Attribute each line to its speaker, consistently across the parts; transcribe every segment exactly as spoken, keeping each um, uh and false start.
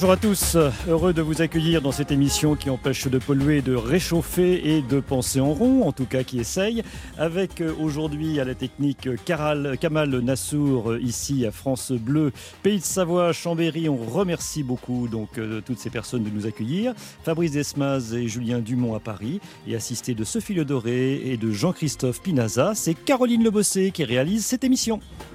Speaker 1: Bonjour à tous, heureux de vous accueillir dans cette émission qui empêche de polluer, de réchauffer et de penser en rond, en tout cas qui essaye, avec aujourd'hui à la technique Karal, Kamal Nassour, ici à France Bleu, Pays de Savoie, Chambéry. On remercie beaucoup donc euh, toutes ces personnes de nous accueillir. Fabrice Desmaz et Julien Dumont à Paris, et assisté de Sophie Le Doré et de Jean-Christophe Pinaza, c'est Caroline Le Bossé qui réalise cette émission.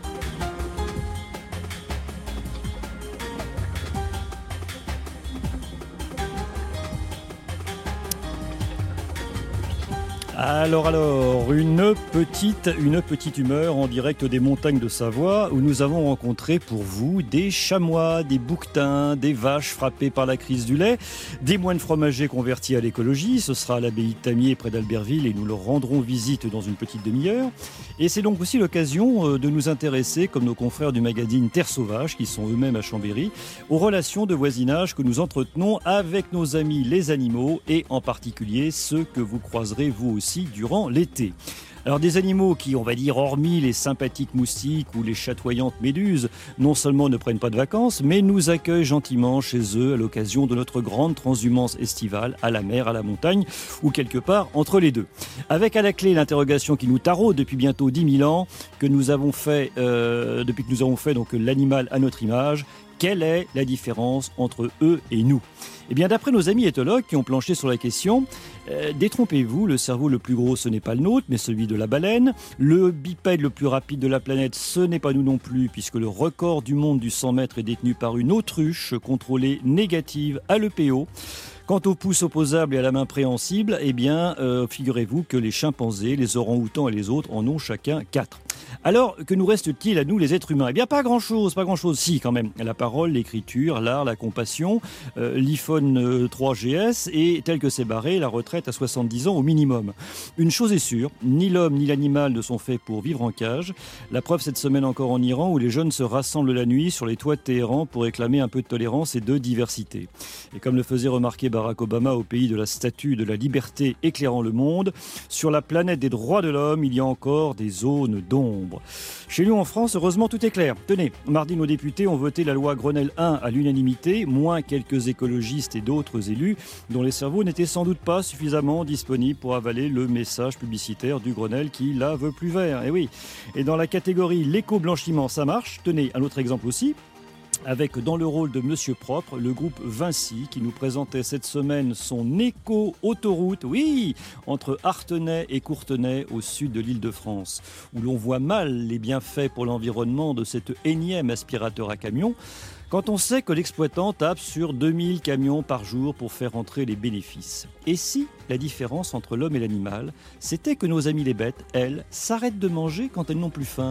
Speaker 1: Alors, alors, une petite, une petite humeur en direct des montagnes de Savoie où nous avons rencontré pour vous des chamois, des bouquetins, des vaches frappées par la crise du lait, des moines fromagers convertis à l'écologie. Ce sera à l'abbaye de Tamier près d'Albertville et nous leur rendrons visite dans une petite demi-heure. Et c'est donc aussi l'occasion de nous intéresser, comme nos confrères du magazine Terre Sauvage, qui sont eux-mêmes à Chambéry, aux relations de voisinage que nous entretenons avec nos amis les animaux et en particulier ceux que vous croiserez vous aussi durant l'été. Alors des animaux qui, on va dire, hormis les sympathiques moustiques ou les chatoyantes méduses, non seulement ne prennent pas de vacances, mais nous accueillent gentiment chez eux à l'occasion de notre grande transhumance estivale à la mer, à la montagne ou quelque part entre les deux. Avec à la clé l'interrogation qui nous taraude depuis bientôt dix mille ans, que nous avons fait, euh, depuis que nous avons fait donc l'animal à notre image. Quelle est la différence entre eux et nous ? Eh bien, d'après nos amis éthologues qui ont planché sur la question, euh, détrompez-vous, le cerveau le plus gros, ce n'est pas le nôtre, mais celui de la baleine. Le bipède le plus rapide de la planète, ce n'est pas nous non plus, puisque le record du monde du cent mètres est détenu par une autruche contrôlée négative à l'E P O. Quant au pouce opposable et à la main préhensible, eh bien, euh, figurez-vous que les chimpanzés, les orang-outans et les autres en ont chacun quatre. Alors, que nous reste-t-il à nous, les êtres humains ? Eh bien, pas grand-chose, pas grand-chose. Si, quand même. La parole, l'écriture, l'art, la compassion, euh, l'iPhone euh, trois G S et, tel que c'est barré, la retraite à soixante-dix ans au minimum. Une chose est sûre, ni l'homme ni l'animal ne sont faits pour vivre en cage. La preuve cette semaine encore en Iran, où les jeunes se rassemblent la nuit sur les toits de Téhéran pour réclamer un peu de tolérance et de diversité. Et comme le faisait remarquer Barack Obama au pays de la statue de la liberté éclairant le monde, sur la planète des droits de l'homme, il y a encore des zones d'ombre. Chez nous en France, heureusement, tout est clair. Tenez, mardi, nos députés ont voté la loi Grenelle un à l'unanimité, moins quelques écologistes et d'autres élus dont les cerveaux n'étaient sans doute pas suffisamment disponibles pour avaler le message publicitaire du Grenelle qui la veut plus vert. Et oui. Et dans la catégorie l'éco-blanchiment, ça marche. Tenez, un autre exemple aussi. Avec dans le rôle de Monsieur Propre, le groupe Vinci qui nous présentait cette semaine son éco-autoroute, oui, entre Artenay et Courtenay au sud de l'Île-de-France, où l'on voit mal les bienfaits pour l'environnement de cet énième aspirateur à camion, quand on sait que l'exploitant tape sur deux mille camions par jour pour faire entrer les bénéfices. Et si la différence entre l'homme et l'animal, c'était que nos amis les bêtes, elles, s'arrêtent de manger quand elles n'ont plus faim ?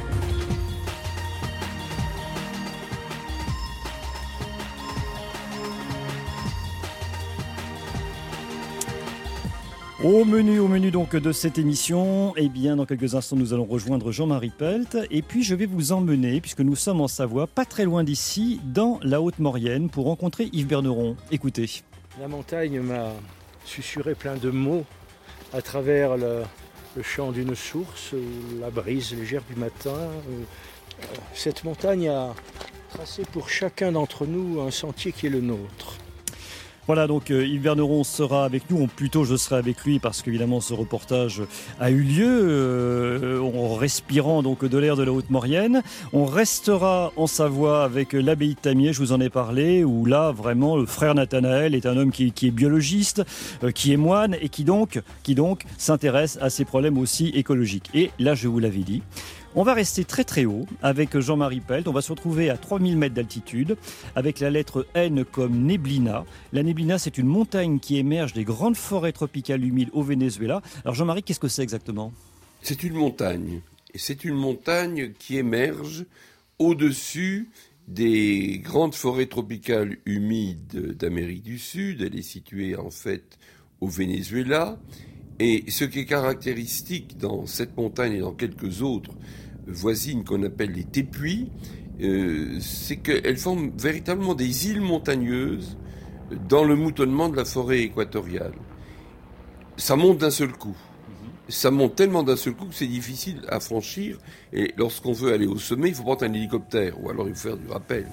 Speaker 1: Au menu, au menu donc de cette émission, eh bien dans quelques instants nous allons rejoindre Jean-Marie Pelt et puis je vais vous emmener, puisque nous sommes en Savoie, pas très loin d'ici, dans la Haute-Maurienne pour rencontrer Yves Berneron. Écoutez.
Speaker 2: La montagne m'a susurré plein de mots à travers le, le chant d'une source, la brise légère du matin. Cette montagne a tracé pour chacun d'entre nous un sentier qui est le nôtre.
Speaker 1: Voilà, donc euh, Yves Berneron sera avec nous, ou plutôt je serai avec lui parce qu'évidemment ce reportage a eu lieu euh, en respirant donc de l'air de la Haute-Maurienne. On restera en Savoie avec l'abbaye de Tamier, je vous en ai parlé, où là vraiment le frère Nathanaël est un homme qui, qui est biologiste, euh, qui est moine et qui donc, qui donc s'intéresse à ces problèmes aussi écologiques. Et là je vous l'avais dit, on va rester très très haut avec Jean-Marie Pelt. On va se retrouver à trois mille mètres d'altitude avec la lettre N comme Neblina. La Neblina, c'est une montagne qui émerge des grandes forêts tropicales humides au Venezuela. Alors Jean-Marie, qu'est-ce que c'est exactement ?
Speaker 3: C'est une montagne. Et c'est une montagne qui émerge au-dessus des grandes forêts tropicales humides d'Amérique du Sud. Elle est située en fait au Venezuela. Et ce qui est caractéristique dans cette montagne et dans quelques autres voisines qu'on appelle les tépuis, euh, c'est qu'elles forment véritablement des îles montagneuses dans le moutonnement de la forêt équatoriale. Ça monte d'un seul coup. Ça monte tellement d'un seul coup que c'est difficile à franchir. Et lorsqu'on veut aller au sommet, il faut prendre un hélicoptère, ou alors il faut faire du rappel.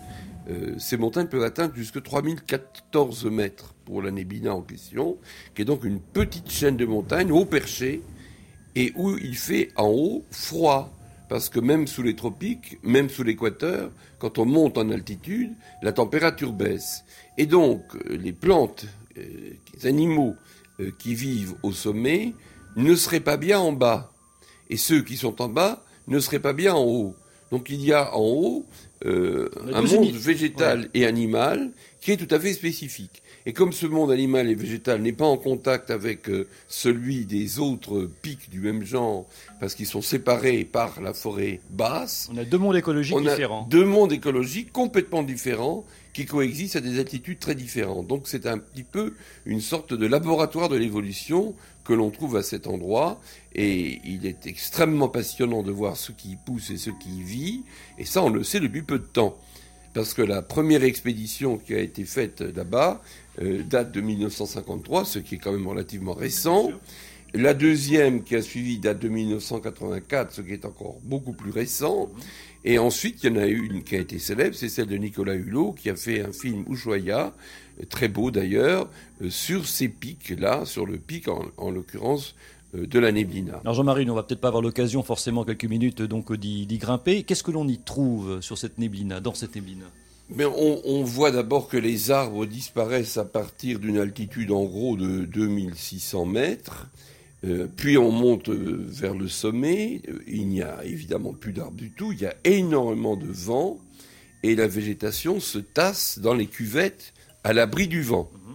Speaker 3: Euh, ces montagnes peuvent atteindre jusqu'à trois mille quatorze mètres pour la Néblina en question, qui est donc une petite chaîne de montagnes haut perchée, et où il fait en haut froid. Parce que même sous les tropiques, même sous l'équateur, quand on monte en altitude, la température baisse. Et donc, les plantes, euh, les animaux euh, qui vivent au sommet ne seraient pas bien en bas. Et ceux qui sont en bas ne seraient pas bien en haut. Donc il y a en haut euh, un monde unités. végétal ouais. et animal qui est tout à fait spécifique. Et comme ce monde animal et végétal n'est pas en contact avec euh, celui des autres pics du même genre, parce qu'ils sont séparés par la forêt basse...
Speaker 1: On a deux mondes écologiques
Speaker 3: on
Speaker 1: différents.
Speaker 3: On a deux mondes écologiques complètement différents qui coexistent à des altitudes très différentes. Donc c'est un petit peu une sorte de laboratoire de l'évolution que l'on trouve à cet endroit. Et il est extrêmement passionnant de voir ce qui y pousse et ce qui y vit. Et ça, on le sait depuis peu de temps. Parce que la première expédition qui a été faite là-bas euh, date de mille neuf cent cinquante-trois, ce qui est quand même relativement récent. La deuxième qui a suivi date de mille neuf cent quatre-vingt-quatre, ce qui est encore beaucoup plus récent. Et ensuite, il y en a une qui a été célèbre, c'est celle de Nicolas Hulot, qui a fait un film Ushuaïa, très beau d'ailleurs, euh, sur ces pics-là, sur le pic en, en l'occurrence euh, de la Néblina.
Speaker 1: Alors Jean-Marie, on va peut-être pas avoir l'occasion forcément quelques minutes donc d'y, d'y grimper. Qu'est-ce que l'on y trouve sur cette Néblina, dans cette Néblina ?
Speaker 3: Mais on, on voit d'abord que les arbres disparaissent à partir d'une altitude en gros de deux mille six cents mètres. Euh, puis on monte euh, vers le sommet, euh, il n'y a évidemment plus d'arbres du tout, il y a énormément de vent et la végétation se tasse dans les cuvettes à l'abri du vent. Mmh.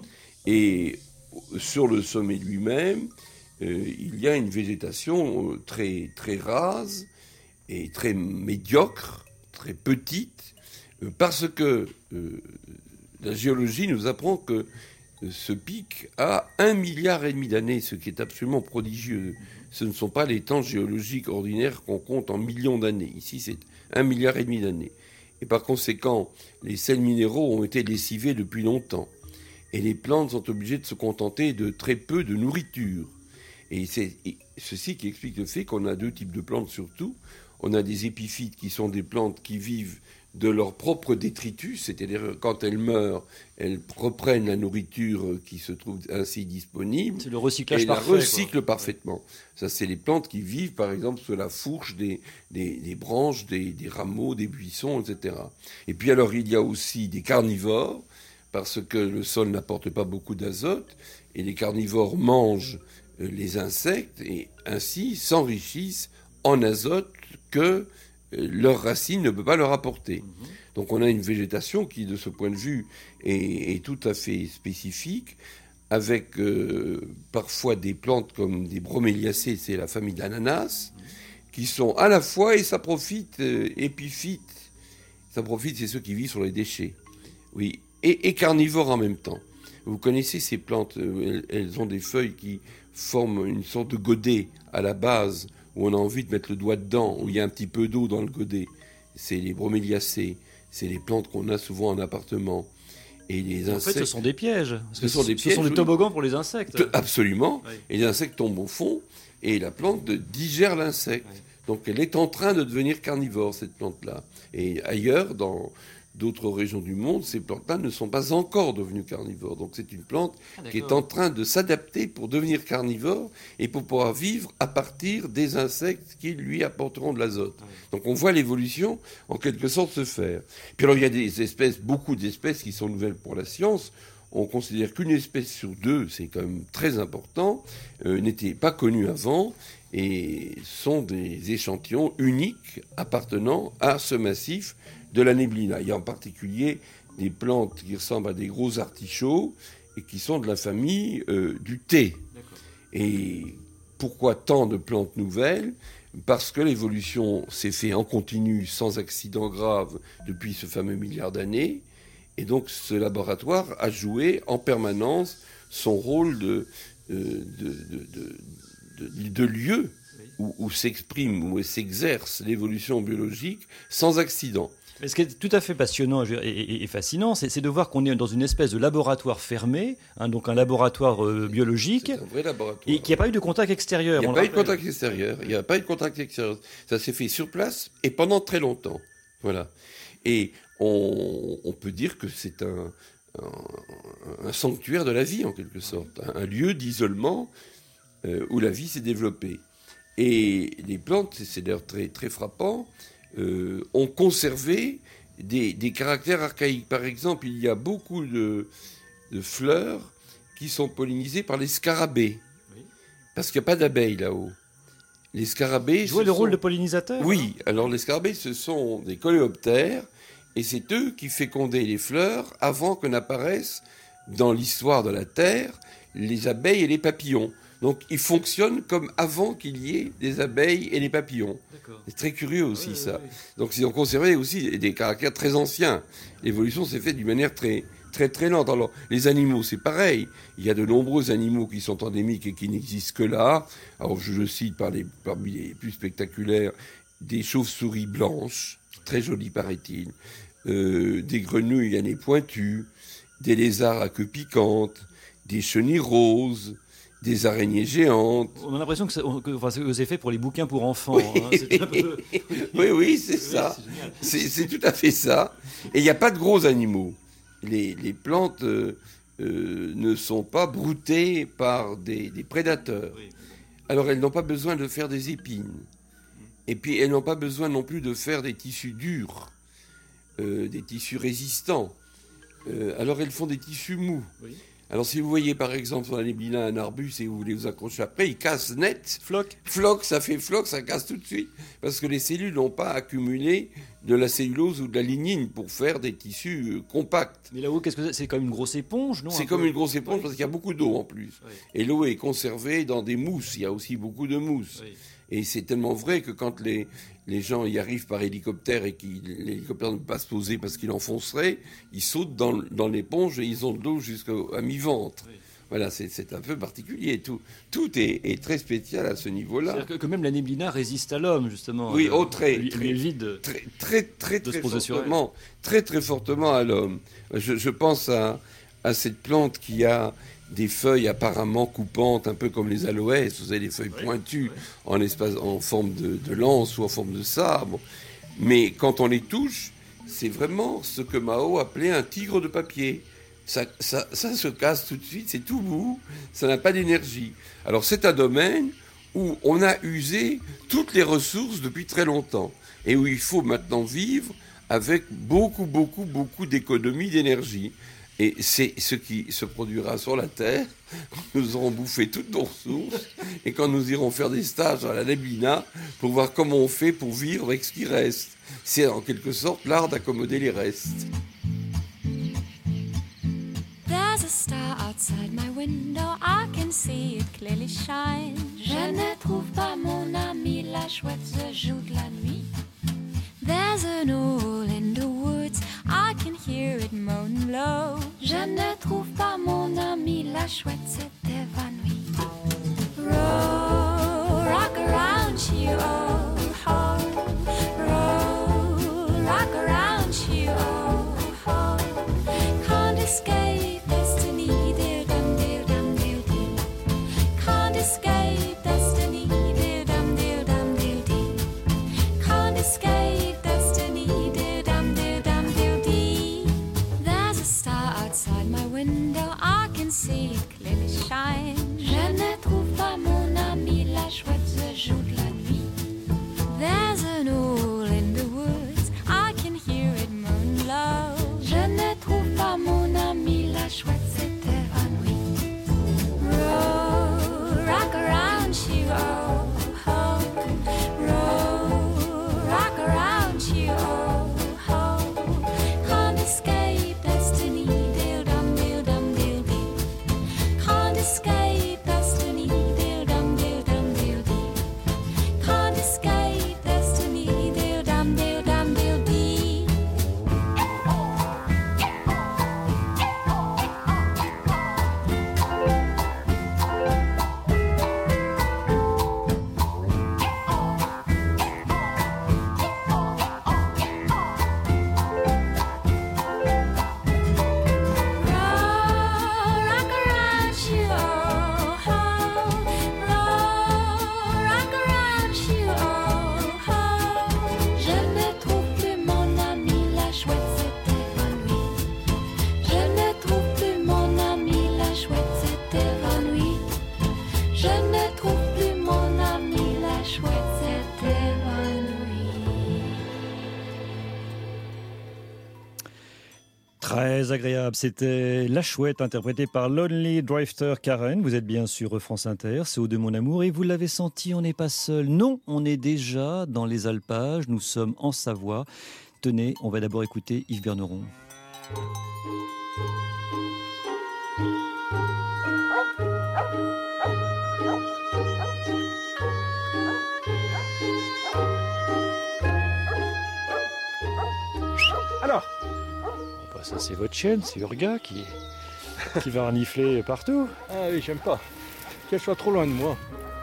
Speaker 3: Et sur le sommet lui-même, euh, il y a une végétation euh, très, très rase et très médiocre, très petite, euh, parce que euh, la géologie nous apprend que ce pic a un milliard et demi d'années, ce qui est absolument prodigieux. Ce ne sont pas les temps géologiques ordinaires qu'on compte en millions d'années. Ici, c'est un milliard et demi d'années. Et par conséquent, les sels minéraux ont été lessivés depuis longtemps. Et les plantes sont obligées de se contenter de très peu de nourriture. Et c'est ceci qui explique le fait qu'on a deux types de plantes surtout. On a des épiphytes qui sont des plantes qui vivent de leur propre détritus, c'est-à-dire quand elles meurent, elles reprennent la nourriture qui se trouve ainsi disponible.
Speaker 1: C'est le recyclage
Speaker 3: et
Speaker 1: parfait.
Speaker 3: Et la recyclent parfaitement. Ça, c'est les plantes qui vivent, par exemple, sous la fourche des, des, des branches, des, des rameaux, des buissons, et cetera. Et puis alors, il y a aussi des carnivores, parce que le sol n'apporte pas beaucoup d'azote, et les carnivores mangent les insectes, et ainsi s'enrichissent en azote que leurs racines ne peuvent pas leur apporter. Mmh. Donc on a une végétation qui, de ce point de vue, est, est tout à fait spécifique, avec euh, parfois des plantes comme des broméliacées, c'est la famille d'ananas, mmh. qui sont à la fois, et ça profite, euh, épiphytes, ça profite, c'est ceux qui vivent sur les déchets, oui, et, et carnivores en même temps. Vous connaissez ces plantes, elles, elles ont des feuilles qui forment une sorte de godet à la base, où on a envie de mettre le doigt dedans, où il y a un petit peu d'eau dans le godet. C'est les broméliacées, c'est les plantes qu'on a souvent en appartement. Et les insectes...
Speaker 1: En fait, ce sont des pièges. Parce que
Speaker 3: ce sont des,
Speaker 1: ce
Speaker 3: pièges,
Speaker 1: sont des toboggans pour les insectes.
Speaker 3: Absolument.
Speaker 1: Oui.
Speaker 3: Et les insectes tombent au fond, et la plante digère l'insecte. Oui. Donc elle est en train de devenir carnivore, cette plante-là. Et ailleurs, dans d'autres régions du monde, ces plantes-là ne sont pas encore devenues carnivores. Donc c'est une plante ah, qui est en train de s'adapter pour devenir carnivore et pour pouvoir vivre à partir des insectes qui lui apporteront de l'azote. Ah, oui. Donc on voit l'évolution en quelque sorte se faire. Puis alors il y a des espèces, beaucoup d'espèces qui sont nouvelles pour la science. On considère qu'une espèce sur deux, c'est quand même très important, euh, n'était pas connue avant et sont des échantillons uniques appartenant à ce massif de la Néblina. Il y a en particulier des plantes qui ressemblent à des gros artichauts et qui sont de la famille euh, du thé. D'accord. Et pourquoi tant de plantes nouvelles ? Parce que l'évolution s'est faite en continu, sans accident grave, depuis ce fameux milliard d'années. Et donc ce laboratoire a joué en permanence son rôle de, de, de, de, de, de lieu où, où s'exprime, où s'exerce l'évolution biologique sans accident.
Speaker 1: Mais ce qui est tout à fait passionnant et, et, et fascinant, c'est, c'est de voir qu'on est dans une espèce de laboratoire fermé, hein, donc un laboratoire euh, biologique,
Speaker 3: c'est un vrai laboratoire.
Speaker 1: Et qu'il n'y a pas eu de contact extérieur.
Speaker 3: Il n'y a pas eu de contact extérieur. Il n'y a pas eu de contact extérieur. Ça s'est fait sur place et pendant très longtemps. Voilà. Et on, on peut dire que c'est un, un, un sanctuaire de la vie, en quelque sorte, un, un lieu d'isolement euh, où la vie s'est développée. Et les plantes, c'est d'ailleurs très, très frappant, euh, ont conservé des, des caractères archaïques. Par exemple, il y a beaucoup de, de fleurs qui sont pollinisées par les scarabées, oui. Parce qu'il n'y a pas d'abeilles là-haut. Les scarabées...
Speaker 1: Jouer le
Speaker 3: sont...
Speaker 1: rôle de pollinisateur.
Speaker 3: Oui, hein. Alors les scarabées, ce sont des coléoptères, et c'est eux qui fécondaient les fleurs avant que n'apparaissent dans l'histoire de la Terre les abeilles et les papillons. Donc ils fonctionnent comme avant qu'il y ait des abeilles et des papillons. D'accord. C'est très curieux aussi, oui, ça. Oui, oui. Donc ils ont conservé aussi des caractères très anciens. L'évolution s'est faite d'une manière très, très, très lente. Alors les animaux, c'est pareil. Il y a de nombreux animaux qui sont endémiques et qui n'existent que là. Alors je le cite par les, parmi les plus spectaculaires, des chauves-souris blanches, très jolies paraît-il, euh, des grenouilles à nez pointu, des lézards à queue piquante, des chenilles roses, des araignées géantes.
Speaker 1: On a l'impression que, ça, que enfin, c'est fait pour les bouquins pour enfants. Oui, hein. C'est un peu...
Speaker 3: oui, oui, c'est ça. C'est, c'est tout à fait ça. Et il n'y a pas de gros animaux. Les, les plantes euh, euh, ne sont pas broutées par des, des prédateurs. Oui. Alors elles n'ont pas besoin de faire des épines. Et puis elles n'ont pas besoin non plus de faire des tissus durs, euh, des tissus résistants. Euh, alors elles font des tissus mous. Oui. Alors si vous voyez par exemple sur la néblina un arbuste et vous voulez vous accrocher après, il casse net.
Speaker 1: Floc.
Speaker 3: Floc, ça fait floc, ça casse tout de suite. Parce que les cellules n'ont pas accumulé de la cellulose ou de la lignine pour faire des tissus euh, compacts.
Speaker 1: Mais là-haut, qu'est-ce que c'est ? C'est comme une grosse éponge, non ?
Speaker 3: C'est comme peu... une grosse éponge, oui. Parce qu'il y a beaucoup d'eau en plus. Oui. Et l'eau est conservée dans des mousses. Il y a aussi beaucoup de mousse. Oui. Et c'est tellement vrai que quand les, les gens y arrivent par hélicoptère et que l'hélicoptère ne peut pas se poser parce qu'il enfoncerait, ils sautent dans, dans l'éponge et ils ont de l'eau jusqu'à mi-ventre. Oui. Voilà, c'est, c'est un peu particulier. Tout, tout est, est très spécial à ce niveau-là.
Speaker 1: C'est-à-dire que, que même la néblina résiste à l'homme, justement.
Speaker 3: Oui,
Speaker 1: le,
Speaker 3: oh, très,
Speaker 1: le,
Speaker 3: très,
Speaker 1: vide
Speaker 3: très, très, très,
Speaker 1: de
Speaker 3: très,
Speaker 1: se poser
Speaker 3: fortement, très, très fortement à l'homme. Je, je pense à, à cette plante qui a des feuilles apparemment coupantes, un peu comme les aloès, vous avez des feuilles oui, pointues oui. En, espace, en forme de, de lance ou en forme de sabre. Mais quand on les touche, c'est vraiment ce que Mao appelait un tigre de papier. Ça, ça, ça se casse tout de suite, c'est tout mou, ça n'a pas d'énergie. Alors c'est un domaine où on a usé toutes les ressources depuis très longtemps et où il faut maintenant vivre avec beaucoup, beaucoup, beaucoup d'économie d'énergie. Et c'est ce qui se produira sur la Terre quand nous aurons bouffé toutes nos ressources et quand nous irons faire des stages à la néblina pour voir comment on fait pour vivre avec ce qui reste. C'est en quelque sorte l'art d'accommoder les restes.
Speaker 4: There's a star outside my window, I can see it clearly shine. Je ne trouve pas mon ami, la chouette se joue de la nuit. There's an owl in the woods, I can hear it moan low. Je ne trouve pas mon ami, la chouette s'est évanouie. Roll, rock around you, oh, oh. Roll, rock around you, oh, oh. Can't escape destiny, dear dum, dear dum, dear dee. Can't escape destiny, dear dum, dear dum, dear dee. Can't escape. Outside my window, I can see it clearly shine. Je ne trouve pas mon ami, la chouette se joue de la nuit. There's an owl in the woods, I can hear it moan low. Je ne trouve pas mon ami, la chouette s'est évanouie. Roll, rock around you, oh, oh. Roll, rock around you, oh, oh. Can't escape destiny. Escape destiny, dear dum, dear dum, dear dee. Can't escape destiny, dear dum, dear dum, dear dee. Roll, rock around you.
Speaker 1: agréable. C'était La Chouette, interprétée par Lonely Drifter Karen. Vous êtes bien sur France Inter, c'est Au de mon amour. Et vous l'avez senti, on n'est pas seul. Non, on est déjà dans les alpages. Nous sommes en Savoie. Tenez, on va d'abord écouter Yves Berneron.
Speaker 2: Alors, bah ça c'est votre chienne, c'est Urga qui, qui va renifler partout. Ah oui, j'aime pas qu'elle soit trop loin de moi.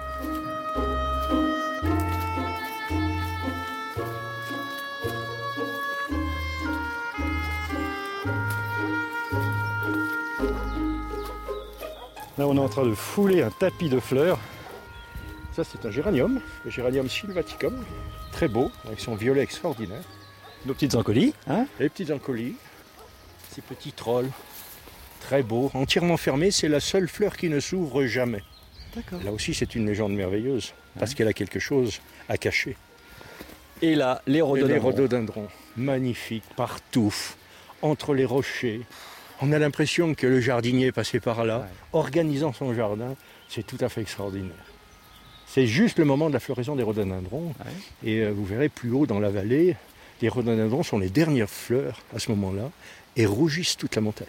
Speaker 2: Là on est en train de fouler un tapis de fleurs. Ça c'est un géranium, le géranium sylvaticum, très beau, avec son violet extraordinaire.
Speaker 1: Nos petites encolis, hein?
Speaker 2: Les petites encolis, ces petits trolls, très beaux, entièrement fermés, c'est la seule fleur qui ne s'ouvre jamais.
Speaker 1: D'accord.
Speaker 2: Là aussi c'est une légende merveilleuse, parce ouais. qu'elle a quelque chose à cacher.
Speaker 1: Et là, les rhododendrons.
Speaker 2: Et les rhododendrons, magnifiques, partout, entre les rochers. On a l'impression que le jardinier passait par là, ouais. organisant son jardin, c'est tout à fait extraordinaire. C'est juste le moment de la floraison des rhododendrons, ouais. et euh, vous verrez plus haut dans la vallée, les rhododendrons sont les dernières fleurs à ce moment-là et rougissent toute la montagne.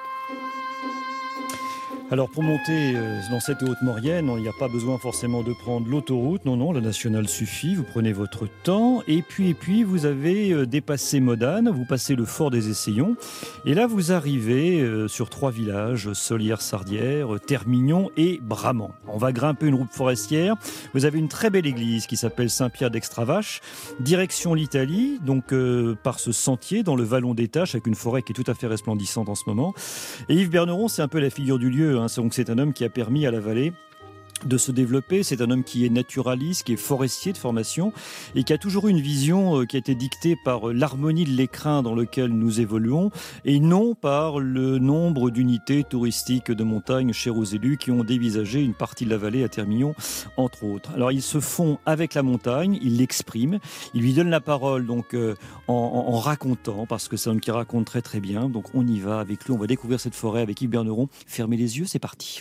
Speaker 1: Alors pour monter dans cette haute Maurienne, il n'y a pas besoin forcément de prendre l'autoroute, non, non, la nationale suffit, vous prenez votre temps, et puis, et puis vous avez dépassé Modane, vous passez le fort des Essayons, et là vous arrivez sur trois villages, Solières-Sardières, Termignon et Bramant. On va grimper une route forestière, vous avez une très belle église qui s'appelle Saint-Pierre d'Extravache, direction l'Italie, donc euh, par ce sentier dans le vallon des Taches, avec une forêt qui est tout à fait resplendissante en ce moment. Et Yves Berneron, c'est un peu la figure du lieu, hein. Donc c'est un homme qui a permis à la vallée de se développer. C'est un homme qui est naturaliste, qui est forestier de formation et qui a toujours eu une vision qui a été dictée par l'harmonie de l'écrin dans lequel nous évoluons et non par le nombre d'unités touristiques de montagne chères aux élus qui ont dévisagé une partie de la vallée à Termignon, entre autres. Alors ils se font avec la montagne, ils l'expriment, ils lui donnent la parole donc euh, en, en, en racontant, parce que c'est un homme qui raconte très très bien. Donc on y va avec lui, on va découvrir cette forêt avec Yves Berneron. Fermez les yeux, c'est parti.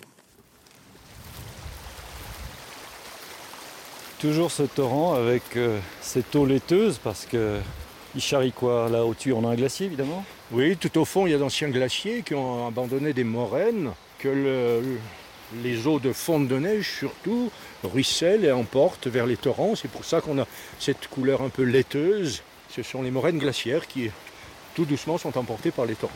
Speaker 1: Toujours ce torrent avec euh, cette eau laiteuse parce que il charrie quoi? Là au-dessus on a un glacier évidemment.
Speaker 2: Oui, tout au fond il y a d'anciens glaciers qui ont abandonné des moraines que le, les eaux de fonte de neige surtout ruissellent et emportent vers les torrents. C'est pour ça qu'on a cette couleur un peu laiteuse. Ce sont les moraines glaciaires qui tout doucement sont emportées par les torrents.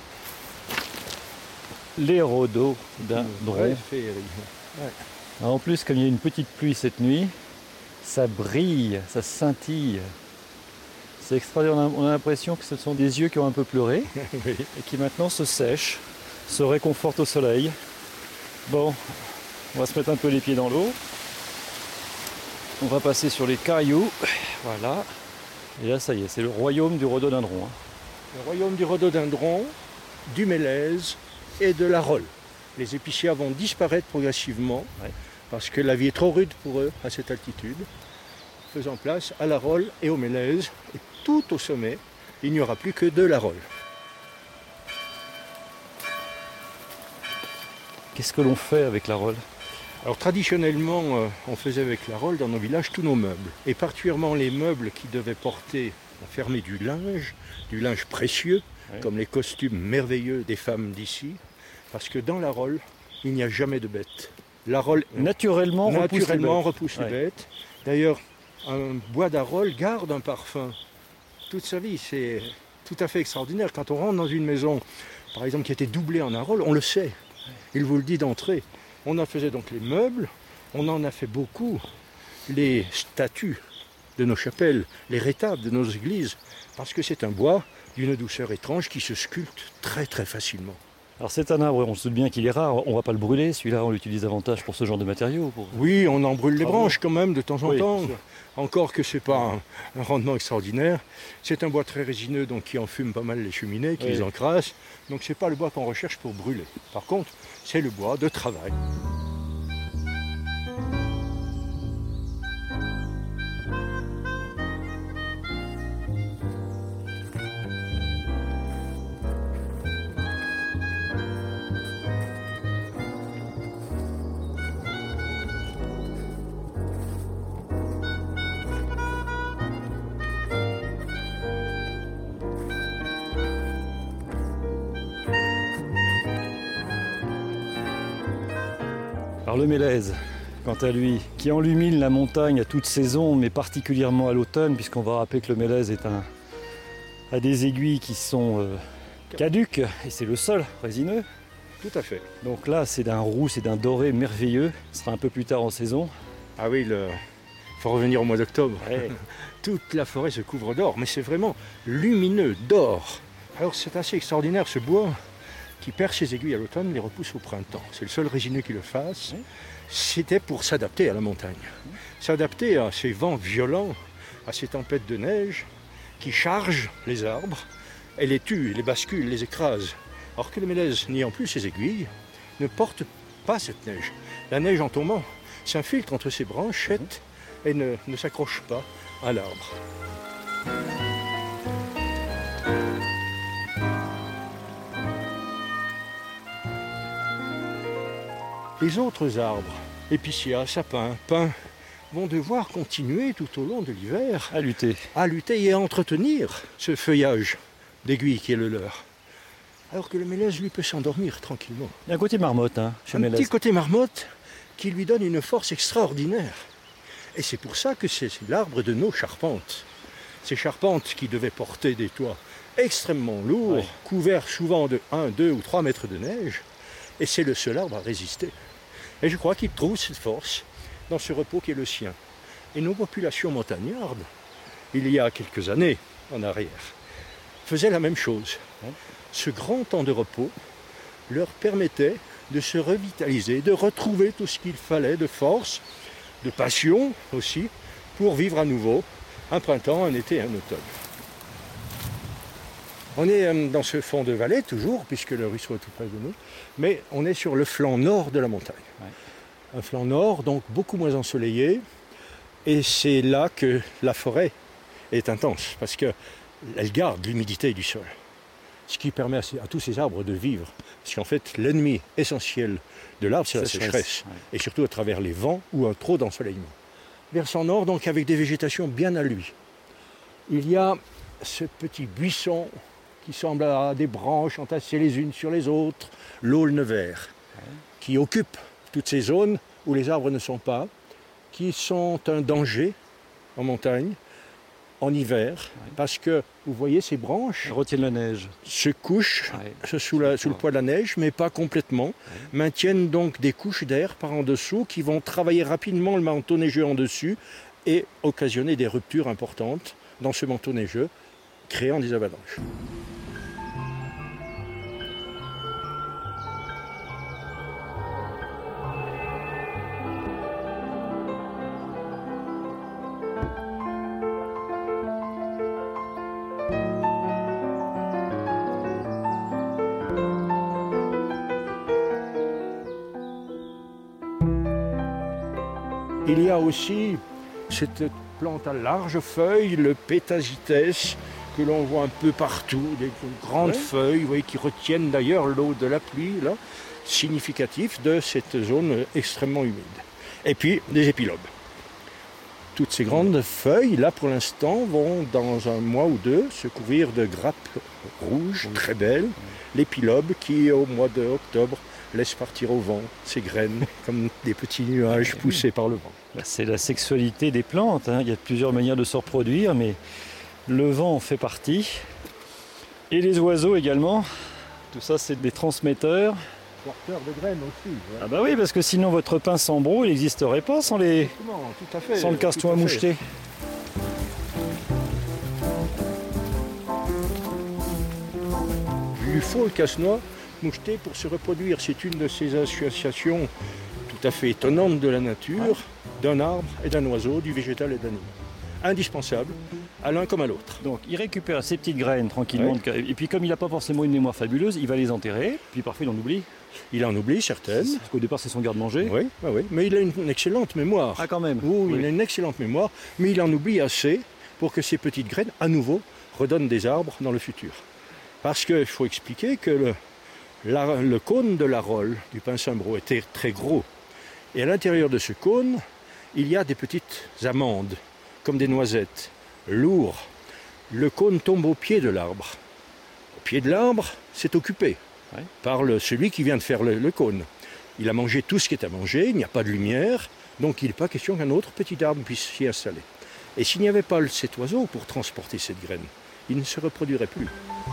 Speaker 1: Les rhododendrons.
Speaker 2: Ouais, féerie.
Speaker 1: Ouais. En plus comme il y a une petite pluie cette nuit, ça brille, ça scintille. C'est extraordinaire. On a l'impression que ce sont des yeux qui ont un peu pleuré oui. et qui maintenant se sèchent, se réconfortent au soleil. Bon, on va se mettre un peu les pieds dans l'eau. On va passer sur les cailloux. Voilà. Et là, ça y est, c'est le royaume du rhododendron. Hein.
Speaker 2: Le royaume du rhododendron, du mélèze et de la rolle. Les épicéas vont disparaître progressivement. Ouais. Parce que la vie est trop rude pour eux à cette altitude, faisant place à la rolle et au mélèze. Et tout au sommet, il n'y aura plus que de la rolle.
Speaker 1: Qu'est-ce que l'on fait avec la rolle?
Speaker 2: Alors traditionnellement, euh, on faisait avec la rolle dans nos villages tous nos meubles. Et particulièrement les meubles qui devaient porter, enfermer du linge, du linge précieux, oui. comme les costumes merveilleux des femmes d'ici. Parce que dans la rolle, il n'y a jamais de bêtes. La rolle
Speaker 1: naturellement,
Speaker 2: naturellement repousse
Speaker 1: repousse
Speaker 2: les
Speaker 1: bêtes.
Speaker 2: Les bêtes. D'ailleurs, un bois d'arole garde un parfum toute sa vie. C'est tout à fait extraordinaire. Quand on rentre dans une maison, par exemple, qui était doublée en arole, on le sait. Il vous le dit d'entrée. On en faisait donc les meubles, on en a fait beaucoup. Les statues de nos chapelles, les rétables de nos églises, parce que c'est un bois d'une douceur étrange qui se sculpte très très facilement.
Speaker 1: Alors c'est un arbre, on se doute bien qu'il est rare, on ne va pas le brûler, celui-là on l'utilise davantage pour ce genre de matériaux. Pour...
Speaker 2: Oui, on en brûle les
Speaker 1: ah
Speaker 2: branches
Speaker 1: bon
Speaker 2: quand même de temps en
Speaker 1: oui,
Speaker 2: temps, encore que ce n'est pas un, un rendement extraordinaire. C'est un bois très résineux donc qui enfume pas mal les cheminées, qui oui. les encrasse, donc ce n'est pas le bois qu'on recherche pour brûler. Par contre, c'est le bois de travail.
Speaker 1: Alors le mélèze, quant à lui, qui enlumine la montagne à toute saison, mais particulièrement à l'automne, puisqu'on va rappeler que le mélèze est un, a des aiguilles qui sont euh, caduques, et c'est le seul résineux.
Speaker 2: Tout à fait.
Speaker 1: Donc là, c'est d'un roux, c'est d'un doré merveilleux. Ce sera un peu plus tard en saison.
Speaker 2: Ah oui, il faut revenir au mois d'octobre.
Speaker 1: Ouais.
Speaker 2: Toute la forêt se couvre d'or, mais c'est vraiment lumineux, d'or. Alors c'est assez extraordinaire ce bois qui perd ses aiguilles à l'automne, les repousse au printemps. C'est le seul résineux qui le fasse.
Speaker 1: Ouais.
Speaker 2: C'était pour s'adapter à la montagne. S'adapter à ces vents violents, à ces tempêtes de neige qui chargent les arbres et les tuent, les basculent, les écrasent. Alors que le mélèze, n'ayant plus ses aiguilles, ne porte pas cette neige. La neige en tombant s'infiltre entre ses branchettes et ne, ne s'accroche pas à l'arbre. Les autres arbres, épicéas, sapins, pins, vont devoir continuer tout au long de l'hiver
Speaker 1: À lutter.
Speaker 2: à lutter et à entretenir ce feuillage d'aiguilles qui est le leur. Alors que le mélèze, lui, peut s'endormir tranquillement.
Speaker 1: Il y a un côté marmotte, hein, chez
Speaker 2: Un
Speaker 1: le
Speaker 2: petit
Speaker 1: mélèze.
Speaker 2: côté marmotte qui lui donne une force extraordinaire. Et c'est pour ça que c'est l'arbre de nos charpentes. Ces charpentes qui devaient porter des toits extrêmement lourds,
Speaker 1: Ouais.
Speaker 2: couverts souvent de un, deux ou trois mètres de neige. Et c'est le seul arbre à résister. Et je crois qu'il trouve cette force dans ce repos qui est le sien. Et nos populations montagnardes, il y a quelques années en arrière, faisaient la même chose. Ce grand temps de repos leur permettait de se revitaliser, de retrouver tout ce qu'il fallait de force, de passion aussi, pour vivre à nouveau un printemps, un été et un automne. On est euh, dans ce fond de vallée toujours, puisque le ruisseau est tout près de nous, mais on est sur le flanc nord de la montagne.
Speaker 1: Ouais.
Speaker 2: Un flanc nord, donc beaucoup moins ensoleillé, et c'est là que la forêt est intense, parce qu'elle garde l'humidité du sol, ce qui permet à, ces- à tous ces arbres de vivre. Parce qu'en fait, l'ennemi essentiel de l'arbre, c'est la
Speaker 1: Sécheresse,
Speaker 2: sécheresse,
Speaker 1: ouais.
Speaker 2: et surtout à travers les vents ou un trop d'ensoleillement. Versant nord, donc avec des végétations bien à lui. Il y a ce petit buisson qui semble à des branches entassées les unes sur les autres, l'aulne vert, qui occupe toutes ces zones où les arbres ne sont pas, qui sont un danger en montagne, en hiver, parce que vous voyez ces branches
Speaker 1: Ils retiennent la neige.
Speaker 2: se couchent
Speaker 1: Ouais.
Speaker 2: sous, la- sous le poids de la neige, mais pas complètement, maintiennent donc des couches d'air par en dessous qui vont travailler rapidement le manteau neigeux en dessus et occasionner des ruptures importantes dans ce manteau neigeux, créant des avalanches. Il y a aussi cette plante à larges feuilles, le pétagites, que l'on voit un peu partout, des grandes
Speaker 1: Ouais.
Speaker 2: feuilles, vous voyez, qui retiennent d'ailleurs l'eau de la pluie, là, significatif de cette zone extrêmement humide. Et puis des épilobes. Toutes ces grandes feuilles, là pour l'instant, vont dans un mois ou deux se couvrir de grappes rouges, très belles. L'épilobe qui, au mois d'octobre, laisse partir au vent ses graines comme des petits nuages poussés par le vent.
Speaker 1: Bah, c'est la sexualité des plantes, hein. Il y a plusieurs manières de se reproduire, mais le vent en fait partie. Et les oiseaux également. Tout ça, c'est des transmetteurs.
Speaker 2: Porteur de graines aussi. ouais.
Speaker 1: Ah bah oui, parce que sinon votre pain sans brou, il n'existerait pas sans, les...
Speaker 2: Exactement, tout à fait.
Speaker 1: sans le castor
Speaker 2: tout
Speaker 1: à
Speaker 2: à fait.
Speaker 1: moucheter.
Speaker 2: Il lui faut le casse-noix moucheté pour se reproduire. C'est une de ces associations tout à fait étonnantes de la nature, d'un arbre et d'un oiseau, du végétal et de l'animal. Indispensable, à l'un comme à l'autre.
Speaker 1: Donc il récupère ses petites graines tranquillement.
Speaker 2: Ouais.
Speaker 1: Et puis comme il n'a pas forcément une mémoire fabuleuse, il va les enterrer. Puis parfois il en oublie.
Speaker 2: Il en oublie certaines.
Speaker 1: Parce qu'au départ c'est son garde-manger.
Speaker 2: Oui, oui, oui, mais il a une, une excellente mémoire.
Speaker 1: Ah quand même.
Speaker 2: Oui,
Speaker 1: Oui.
Speaker 2: il a une excellente mémoire, mais il en oublie assez pour que ces petites graines, à nouveau, redonnent des arbres dans le futur. Parce qu'il faut expliquer que le, la- le cône de la rolle du pin Saint-Brot était très gros. Et à l'intérieur de ce cône, il y a des petites amandes, comme des noisettes, lourds. Le cône tombe au pied de l'arbre. Au pied de l'arbre, c'est occupé
Speaker 1: Ouais.
Speaker 2: par le- celui qui vient de faire le, le cône. Il a mangé tout ce qui est à manger, il n'y a pas de lumière, donc il n'est pas question qu'un autre petit arbre puisse s'y installer. Et s'il n'y avait pas cet oiseau pour transporter cette graine, il ne se reproduirait plus.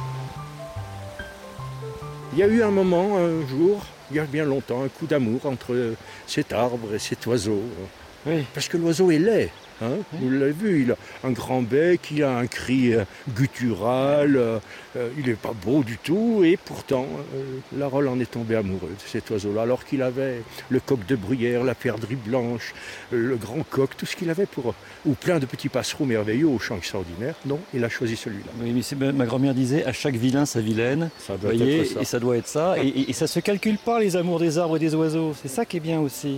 Speaker 2: Il y a eu un moment, un jour, il y a bien longtemps, un coup d'amour entre cet arbre et cet oiseau.
Speaker 1: Oui.
Speaker 2: Parce que l'oiseau est laid. Hein,
Speaker 1: oui.
Speaker 2: Vous l'avez vu, il a un grand bec, il a un cri euh, guttural, euh, euh, il n'est pas beau du tout, et pourtant, euh, Larol en est tombé amoureux de cet oiseau-là, alors qu'il avait le coq de bruyère, la perdrix blanche, le grand coq, tout ce qu'il avait pour... ou plein de petits passereaux merveilleux au chant extraordinaire. Non, il a choisi celui-là.
Speaker 1: Oui, mais c'est, ma grand-mère disait, à chaque vilain sa vilaine,
Speaker 2: Ça doit
Speaker 1: voyez,
Speaker 2: être ça.
Speaker 1: et ça doit être ça, et, et, et ça se calcule pas les amours des arbres et des oiseaux, c'est ça qui est bien aussi.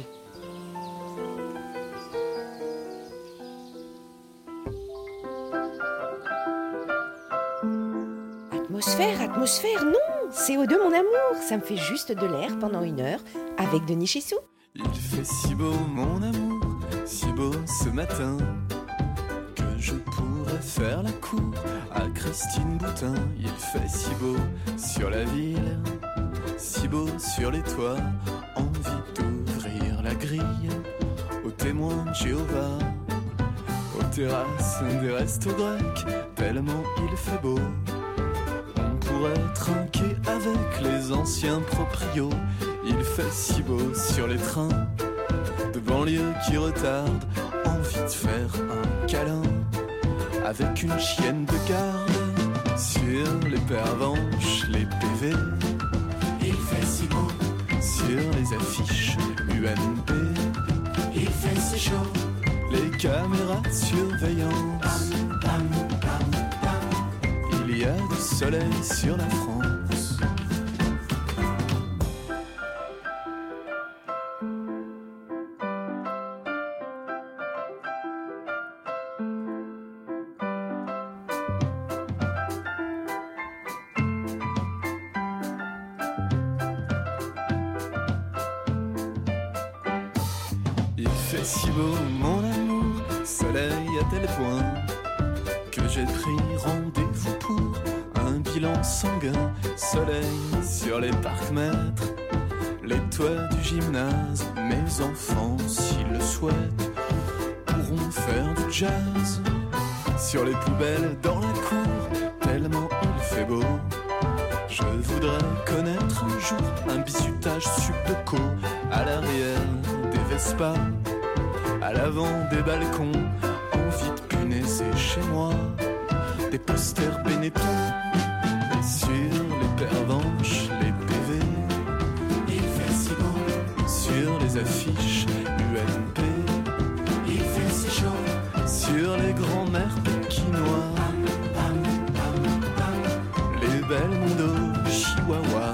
Speaker 5: Atmosphère, atmosphère, non, C O deux mon amour, ça me fait juste de l'air pendant une heure avec Denis Chissou.
Speaker 6: Il fait si beau mon amour, si beau ce matin, que je pourrais faire la cour à Christine Boutin. Il fait si beau sur la ville, si beau sur les toits, envie d'ouvrir la grille aux témoins de Jéhovah, aux terrasses des restos grecs, tellement il fait beau. On pourrait trinquer avec les anciens proprios. Il fait si beau sur les trains de banlieue qui retardent, envie de faire un câlin avec une chienne de garde. Sur les pervenches, les P V, il fait si beau. Sur les affiches U N P, il fait si chaud. Les caméras de surveillance, bam, bam, bam, bam. Il y a du soleil sur la France. Il fait si beau mon amour, soleil à tel point que j'ai pris rendez-vous pour un bilan sanguin. Soleil sur les parcs-mètres, les toits du gymnase. Mes enfants, s'ils le souhaitent, pourront faire du jazz sur les poubelles dans la cour, tellement il fait beau. Je voudrais connaître un jour un bizutage subdeco à l'arrière des Vespa, à l'avant des balcons, envie de punaiser chez moi, des posters Benetton, et sur les pervenches, les P V, il fait si beau, sur les affiches U N P, il fait si chaud, sur les grands-mères pékinois, bam, bam, bam, bam, les belles mondos chihuahua,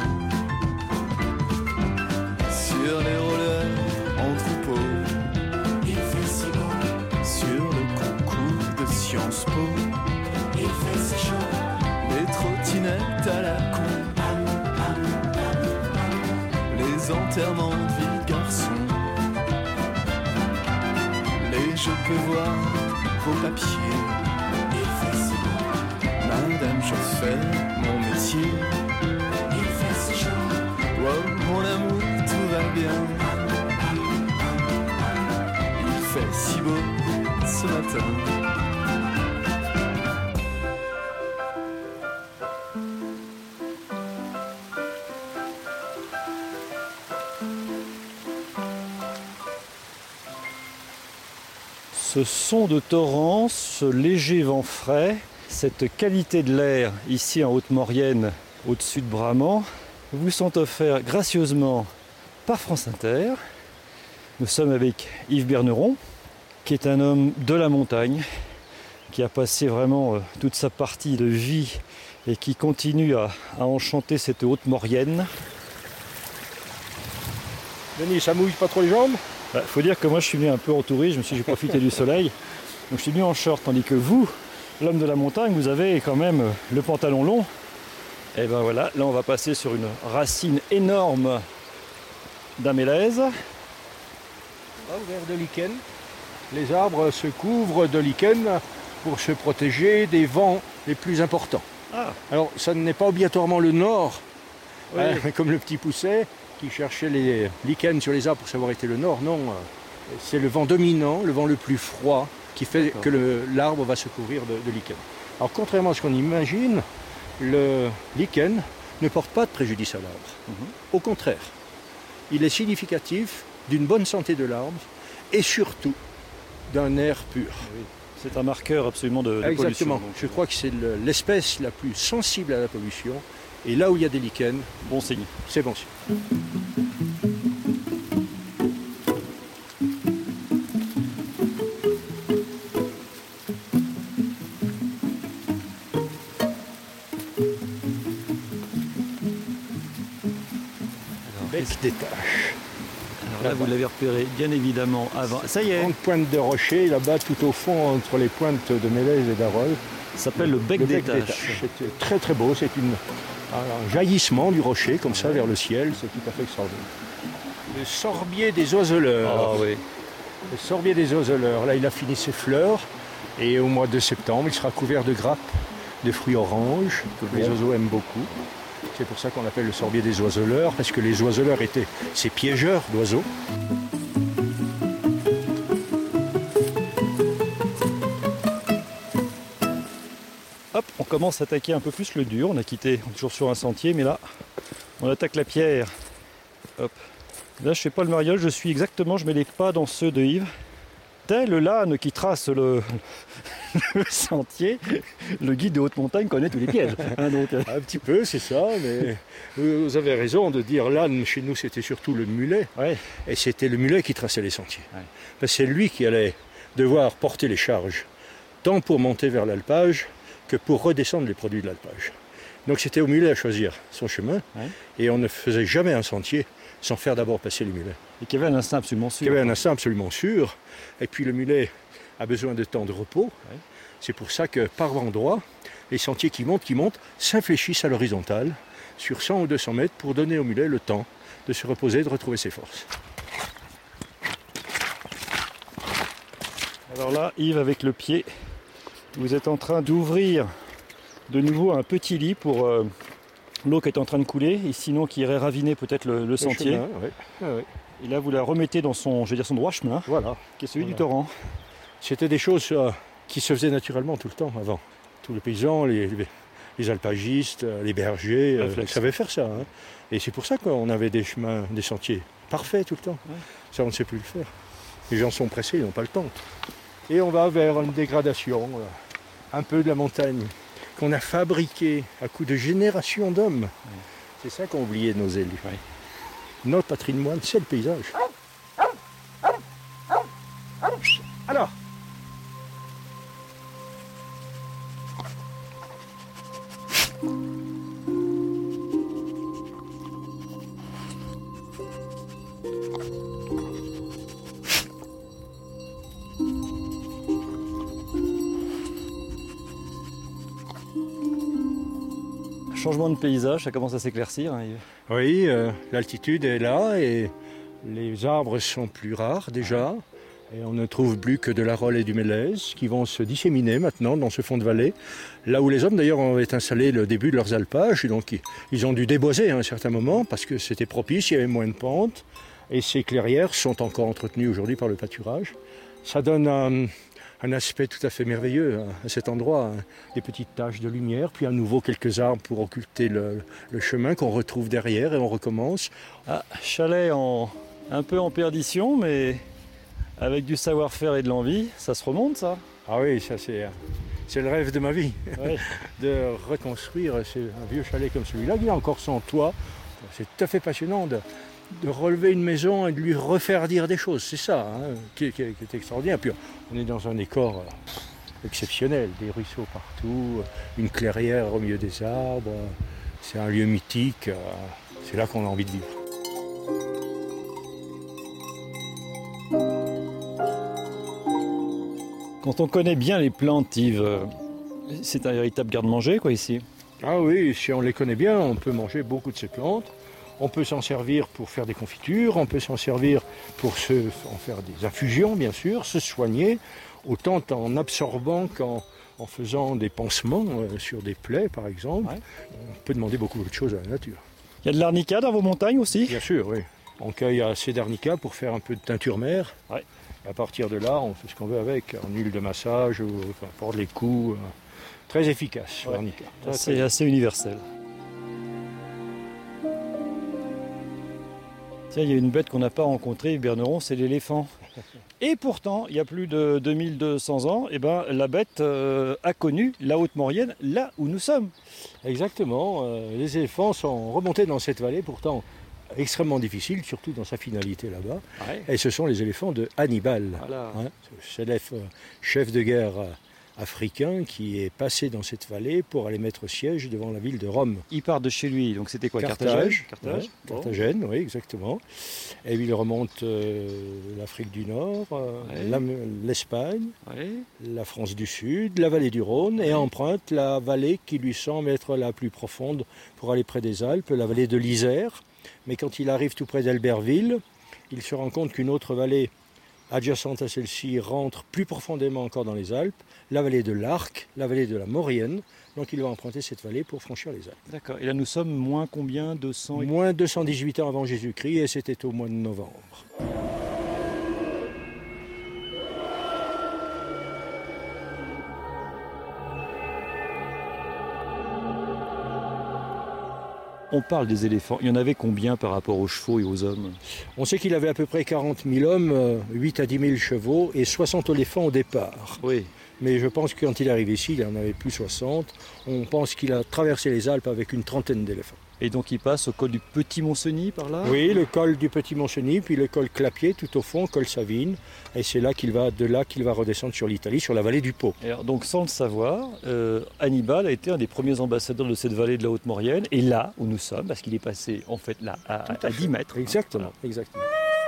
Speaker 6: sur les rollers en troupeau, il fait si beau, sur le concours de Sciences Po, il fait si chaud, les trottinettes à la con, bam, bam, bam, bam, les enterrements de vie garçon, les je peux voir vos papiers, il fait si beau, madame je fais mon métier, il fait si chaud, wow mon amour tout va bien, il fait si beau ce matin.
Speaker 1: Ce son de torrent, ce léger vent frais, cette qualité de l'air ici en Haute-Maurienne, au-dessus de Bramant, vous sont offerts gracieusement par France Inter. Nous sommes avec Yves Berneron, qui est un homme de la montagne, qui a passé vraiment euh, toute sa partie de vie et qui continue à, à enchanter cette Haute-Maurienne.
Speaker 2: Denis, ça mouille pas trop les jambes?
Speaker 1: Il bah, faut dire que moi je suis venu un peu entouré, je me suis dit, j'ai profité du soleil, donc je suis venu en short, tandis que vous, l'homme de la montagne, vous avez quand même le pantalon long. Et ben voilà, là on va passer sur une racine énorme d'un mélèze.
Speaker 2: Ouvert de lichen. Les arbres se couvrent de lichen pour se protéger des vents les plus importants.
Speaker 1: Ah.
Speaker 2: Alors ça n'est pas obligatoirement le nord,
Speaker 1: Oui.
Speaker 2: hein, comme le petit pousset, qui cherchait les lichens sur les arbres pour savoir où était le nord. Non, c'est le vent dominant, le vent le plus froid, qui fait D'accord. que le, l'arbre va se couvrir de, de lichens. Alors contrairement à ce qu'on imagine, le lichen ne porte pas de préjudice à l'arbre. Mm-hmm. Au contraire, il est significatif d'une bonne santé de l'arbre et surtout d'un air pur.
Speaker 1: Oui. C'est un marqueur absolument de, de
Speaker 2: Exactement.
Speaker 1: pollution.
Speaker 2: Exactement. Je crois que c'est le, l'espèce la plus sensible à la pollution. Et là où il y a des lichens,
Speaker 1: bon signe.
Speaker 2: C'est bon signe. Bec des taches.
Speaker 1: Alors là, vous l'avez repéré, bien évidemment, avant. Ça y est.
Speaker 2: Une pointe de rocher, là-bas, tout au fond, entre les pointes de Mélèze et d'Arol.
Speaker 1: Ça s'appelle le bec, le bec des, des taches.
Speaker 2: C'est très très beau, c'est une, un jaillissement du rocher, comme ça, vers le ciel, c'est tout à fait extraordinaire. Le sorbier des oiseleurs.
Speaker 1: Ah oui.
Speaker 2: Le sorbier des oiseleurs, là, il a fini ses fleurs, et au mois de septembre, il sera couvert de grappes, de fruits oranges, que les oiseaux aiment beaucoup. C'est pour ça qu'on l'appelle le sorbier des oiseleurs, parce que les oiseleurs étaient ces piégeurs d'oiseaux.
Speaker 1: Hop, on commence à attaquer un peu plus le dur. On a quitté, on est toujours sur un sentier, mais là, on attaque la pierre. Hop. Là, je fais pas le mariole, je suis exactement, je mets les pas dans ceux de Yves. Tel l'âne qui trace le, le sentier, le guide de haute montagne connaît tous les pièges. Hein, donc.
Speaker 2: Un petit peu, c'est ça, mais vous avez raison de dire l'âne, chez nous, c'était surtout le mulet.
Speaker 1: Ouais.
Speaker 2: Et c'était le mulet qui traçait les sentiers.
Speaker 1: Ouais.
Speaker 2: Parce que c'est lui qui allait devoir porter les charges, tant pour monter vers l'alpage que pour redescendre les produits de l'alpage. Donc c'était au mulet à choisir son chemin, ouais. Et on ne faisait jamais un sentier sans faire d'abord passer le mulet.
Speaker 1: Et qui avait un instinct absolument sûr.
Speaker 2: Qui avait un instinct absolument sûr. Et puis le mulet a besoin de temps de repos. Ouais. C'est pour ça que par endroits, les sentiers qui montent, qui montent, s'infléchissent à l'horizontale sur cent ou deux cents mètres pour donner au mulet le temps de se reposer, de retrouver ses forces.
Speaker 1: Alors là, Yves, avec le pied, vous êtes en train d'ouvrir de nouveau un petit lit pour euh, l'eau qui est en train de couler, et sinon qui irait raviner peut-être le, le, le sentier.
Speaker 2: Chemin, ouais. Ah, ouais.
Speaker 1: Et là, vous la remettez dans son, je vais dire, son droit chemin,
Speaker 2: voilà.
Speaker 1: Qui est celui
Speaker 2: voilà.
Speaker 1: du torrent.
Speaker 2: C'était des choses euh, qui se faisaient naturellement tout le temps avant. Tous les paysans, les, les, les alpagistes, les bergers, euh, savaient faire ça. Hein. Et c'est pour ça qu'on avait des chemins, des sentiers parfaits tout le temps. Ouais. Ça, on ne sait plus le faire. Les gens sont pressés, ils n'ont pas le temps. Et on va vers une dégradation, euh, un peu de la montagne, qu'on a fabriquée à coup de générations d'hommes. Ouais. C'est ça qu'ont oublié nos élus. Ouais. Notre patrimoine, c'est le paysage. Alors,
Speaker 1: changement de paysage, ça commence à s'éclaircir. Hein,
Speaker 2: oui, euh, l'altitude est là et les arbres sont plus rares déjà. Et on ne trouve plus que de l'Arol et du Mélèze qui vont se disséminer maintenant dans ce fond de vallée. Là où les hommes d'ailleurs ont installé le début de leurs alpages. Et donc ils ont dû déboiser à un certain moment parce que c'était propice, il y avait moins de pente. Et ces clairières sont encore entretenues aujourd'hui par le pâturage. Ça donne un, un aspect tout à fait merveilleux à cet endroit. Hein. Des petites taches de lumière, puis à nouveau quelques arbres pour occulter le, le chemin qu'on retrouve derrière et on recommence.
Speaker 1: Ah, chalet en, un peu en perdition, mais avec du savoir-faire et de l'envie, ça se remonte ça?
Speaker 2: Ah oui, ça c'est, c'est le rêve de ma vie, oui. De reconstruire un vieux chalet comme celui-là, qui a encore son toit. C'est tout à fait passionnant de, de relever une maison et de lui refaire dire des choses, c'est ça hein, qui, qui, qui est extraordinaire. Puis on est dans un décor exceptionnel, des ruisseaux partout, une clairière au milieu des arbres, c'est un lieu mythique, c'est là qu'on a envie de vivre.
Speaker 1: Quand on connaît bien les plantes, Yves, c'est un véritable garde-manger quoi ici.
Speaker 2: Ah oui, si on les connaît bien, on peut manger beaucoup de ces plantes. On peut s'en servir pour faire des confitures, on peut s'en servir pour se, en faire des infusions, bien sûr, se soigner, autant en absorbant qu'en en faisant des pansements euh, sur des plaies, par exemple. Ouais. On peut demander beaucoup de choses à la nature.
Speaker 1: Il y a de l'arnica dans vos montagnes aussi?
Speaker 2: Bien sûr, oui. On cueille assez d'arnica pour faire un peu de teinture mère.
Speaker 1: Ouais.
Speaker 2: À partir de là, on fait ce qu'on veut avec, en huile de massage, ou peu importe les coups. Très efficace,
Speaker 1: Ouais.
Speaker 2: l'arnica. Très,
Speaker 1: C'est
Speaker 2: très...
Speaker 1: assez universel. Tiens, il y a une bête qu'on n'a pas rencontrée, Yves Berneron, c'est l'éléphant. Et pourtant, il y a plus de deux mille deux cents ans, eh ben, la bête euh, a connu la Haute-Maurienne, là où nous sommes.
Speaker 2: Exactement. euh, les éléphants sont remontés dans cette vallée, pourtant extrêmement difficile, surtout dans sa finalité là-bas.
Speaker 1: Ouais.
Speaker 2: Et ce sont les éléphants de Hannibal,
Speaker 1: Voilà.
Speaker 2: hein, ce célèbre chef de guerre euh, africain qui est passé dans cette vallée pour aller mettre siège devant la ville de Rome.
Speaker 1: Il part de chez lui, donc c'était quoi?
Speaker 2: Carthage,
Speaker 1: Carthage.
Speaker 2: ouais,
Speaker 1: Bon.
Speaker 2: Carthagène, oui, exactement. Et il remonte euh, l'Afrique du Nord, euh,
Speaker 1: Ouais.
Speaker 2: la- l'Espagne,
Speaker 1: Ouais.
Speaker 2: la France du Sud, la vallée du Rhône, et emprunte la vallée qui lui semble être la plus profonde pour aller près des Alpes, la vallée de l'Isère. Mais quand il arrive tout près d'Albertville, il se rend compte qu'une autre vallée adjacente à celle-ci rentre plus profondément encore dans les Alpes, la vallée de l'Arc, la vallée de la Maurienne. Donc il va emprunter cette vallée pour franchir les Alpes.
Speaker 1: D'accord. Et là, nous sommes moins combien? deux cents?
Speaker 2: Moins deux cent dix-huit ans avant Jésus-Christ, et c'était au mois de novembre.
Speaker 1: On parle des éléphants. Il y en avait combien par rapport aux chevaux et aux hommes?
Speaker 2: On sait qu'il avait à peu près quarante mille hommes, euh, huit à dix mille chevaux et soixante éléphants au départ.
Speaker 1: Oui.
Speaker 2: Mais je pense que quand il est arrivé ici, il en avait plus soixante. On pense qu'il a traversé les Alpes avec une trentaine d'éléphants.
Speaker 1: Et donc il passe au col du Petit Montcenis par là?
Speaker 2: Oui, le col du Petit Montcenis, puis le col Clapier tout au fond, col Savine. Et c'est là qu'il va, de là qu'il va redescendre sur l'Italie, sur la vallée du Pô.
Speaker 1: Et alors, donc sans le savoir, euh, Hannibal a été un des premiers ambassadeurs de cette vallée de la Haute-Maurienne. Et là où nous sommes, parce qu'il est passé en fait là à, à dix mètres.
Speaker 2: Exactement, exactement.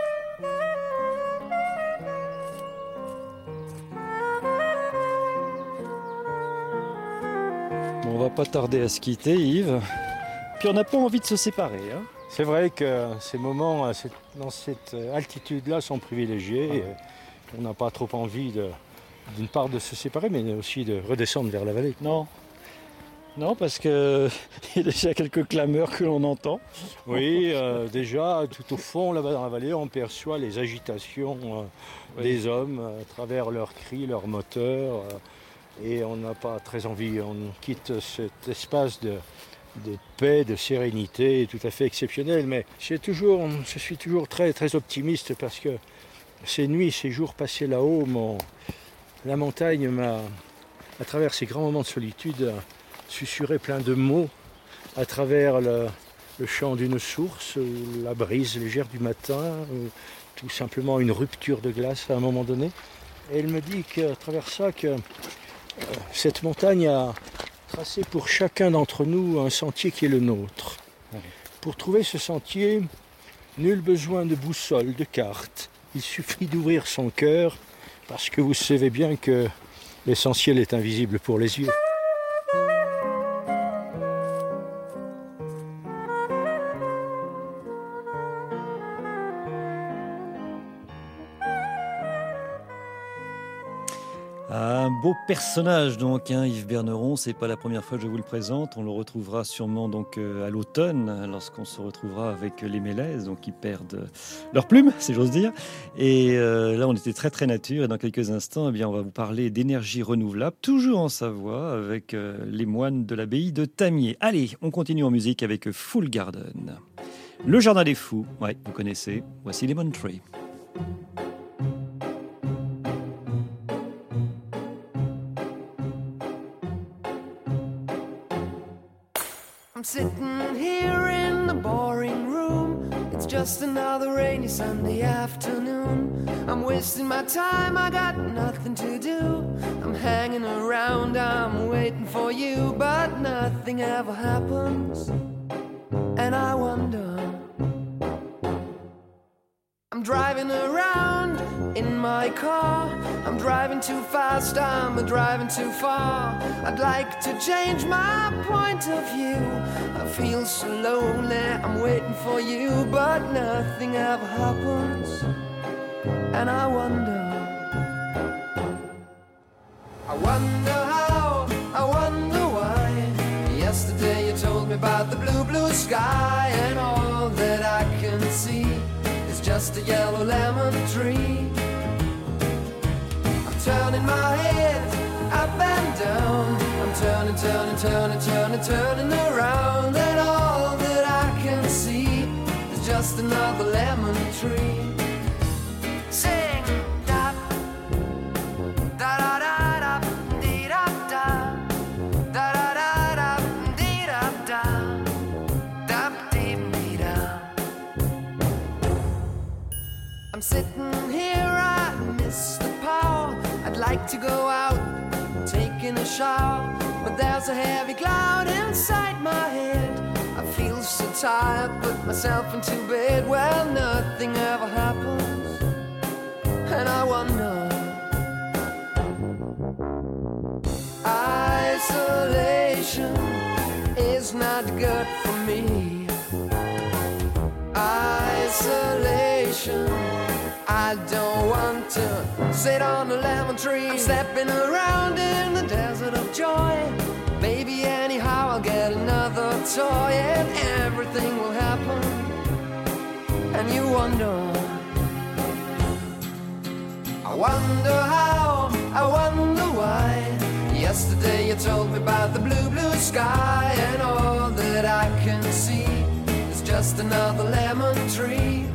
Speaker 1: Bon, on va pas tarder à se quitter, Yves. Puis on n'a pas envie de se séparer. Hein.
Speaker 2: C'est vrai que ces moments à cette- dans cette altitude-là sont privilégiés. Et on n'a pas trop envie de- d'une part de se séparer, mais aussi de redescendre vers la vallée.
Speaker 1: Non. Non, parce qu'il y a déjà quelques clameurs que l'on entend.
Speaker 2: Oui, euh, déjà, tout au fond, là-bas dans la vallée, on perçoit les agitations euh,
Speaker 1: Oui.
Speaker 2: des hommes euh, à travers leurs cris, leurs moteurs. euh, et on n'a pas très envie, on quitte cet espace de, de paix, de sérénité tout à fait exceptionnel. Mais j'ai toujours, je suis toujours très, très optimiste parce que ces nuits, ces jours passés là-haut, mon- la montagne m'a, à travers ces grands moments de solitude, susurré plein de mots à travers le, le chant d'une source, ou la brise légère du matin, ou tout simplement une rupture de glace à un moment donné. Et elle me dit qu'à travers ça, que euh, cette montagne a tracé pour chacun d'entre nous un sentier qui est le nôtre. Pour trouver ce sentier, nul besoin de boussole, de carte. Il suffit d'ouvrir son cœur, parce que vous savez bien que l'essentiel est invisible pour les yeux.
Speaker 1: Un beau personnage donc, hein, Yves Berneron, c'est pas la première fois que je vous le présente, on le retrouvera sûrement donc euh, à l'automne, lorsqu'on se retrouvera avec les Mélèzes, donc ils perdent leurs plumes, si j'ose dire. Et euh, là on était très très nature, et dans quelques instants, eh bien, on va vous parler d'énergie renouvelable, toujours en Savoie, avec euh, les moines de l'abbaye de Tamier. Allez, on continue en musique avec Full Garden. Le Jardin des Fous, ouais, vous connaissez, voici Lemon Tree.
Speaker 7: I'm sitting here in the boring room. It's just another rainy Sunday afternoon. I'm wasting my time, I got nothing to do. I'm hanging around, I'm waiting for you, but nothing ever happens. And I wonder, I'm driving around in my car. I'm driving too fast, I'm driving too far. I'd like to change my point of view. I feel so lonely, I'm waiting for you, but nothing ever happens. And I wonder, I wonder how, I wonder why. Yesterday you told me about the blue, blue sky, and just a yellow lemon tree. I'm turning my head up and down. I'm turning, turning, turning, turning, turning around, and all that I can see is just another lemon tree. Sing da da da da da dee da da da da da da dee da da da dee dee da. I'm sitting here, I miss the power. I'd like to go out, taking a shower, but there's a heavy cloud inside my head. I feel so tired, put myself into bed. Well, nothing ever happens, and I wonder. Isolation is not good for me. Isolation, I don't want to sit on a lemon tree. I'm stepping around in the desert of joy. Maybe anyhow I'll get another toy, and everything will happen, and you wonder. I wonder how, I wonder why. Yesterday you told me about the blue, blue sky, and all that I can see is just another lemon tree.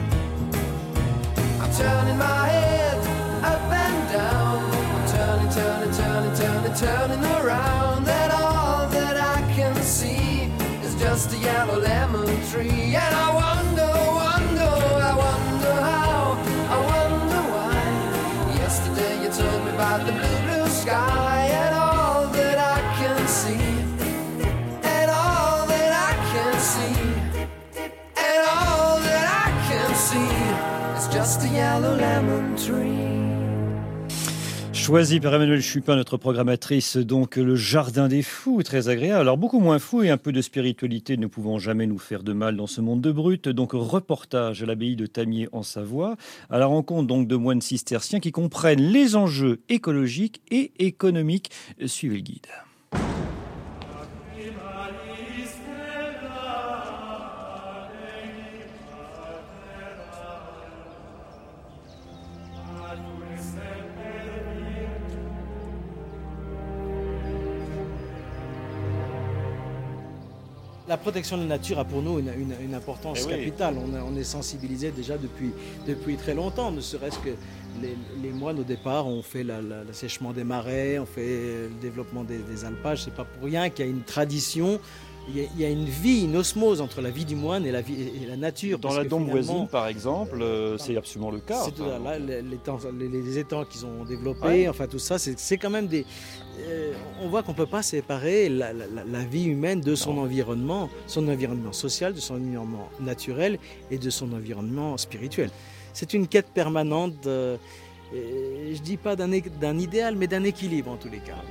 Speaker 7: I'm turning my head up and down. I'm turning, turning, turning, turning, turning around, and all that I can see is just a yellow lemon tree. And I wonder, wonder, I wonder how, I wonder why. Yesterday you told me about the blue, blue sky, and all that I can see, and all that I can see, and all that I can see is just a yellow lemon tree.
Speaker 1: Choisi par Emmanuel Chupin, notre programmatrice, donc le Jardin des Fous, très agréable. Alors beaucoup moins fou et un peu de spiritualité ne pouvant jamais nous faire de mal dans ce monde de brut. Donc reportage à l'abbaye de Tamier en Savoie, à la rencontre donc de moines cisterciens qui comprennent les enjeux écologiques et économiques. Suivez le guide.
Speaker 8: La protection de la nature a pour nous une, une, une importance eh oui. capitale. On, a, on est sensibilisé déjà depuis, depuis très longtemps, ne serait-ce que les, les moines au départ ont fait l'assèchement des marais, on fait le développement des, des alpages. C'est pas pour rien qu'il y a une tradition, il y a, il y a une vie, une osmose entre la vie du moine et la, vie, et la nature.
Speaker 1: Dans la Dombe voisine, par exemple, euh, c'est absolument le cas.
Speaker 8: C'est enfin. là, les, les, temps, les, les étangs qu'ils ont développés, ouais. enfin tout ça, c'est, c'est quand même des... Euh, on voit qu'on ne peut pas séparer la, la, la vie humaine de son non. environnement, son environnement social, de son environnement naturel et de son environnement spirituel. C'est une quête permanente, de, je ne dis pas d'un, d'un idéal, mais d'un équilibre en tous les cas.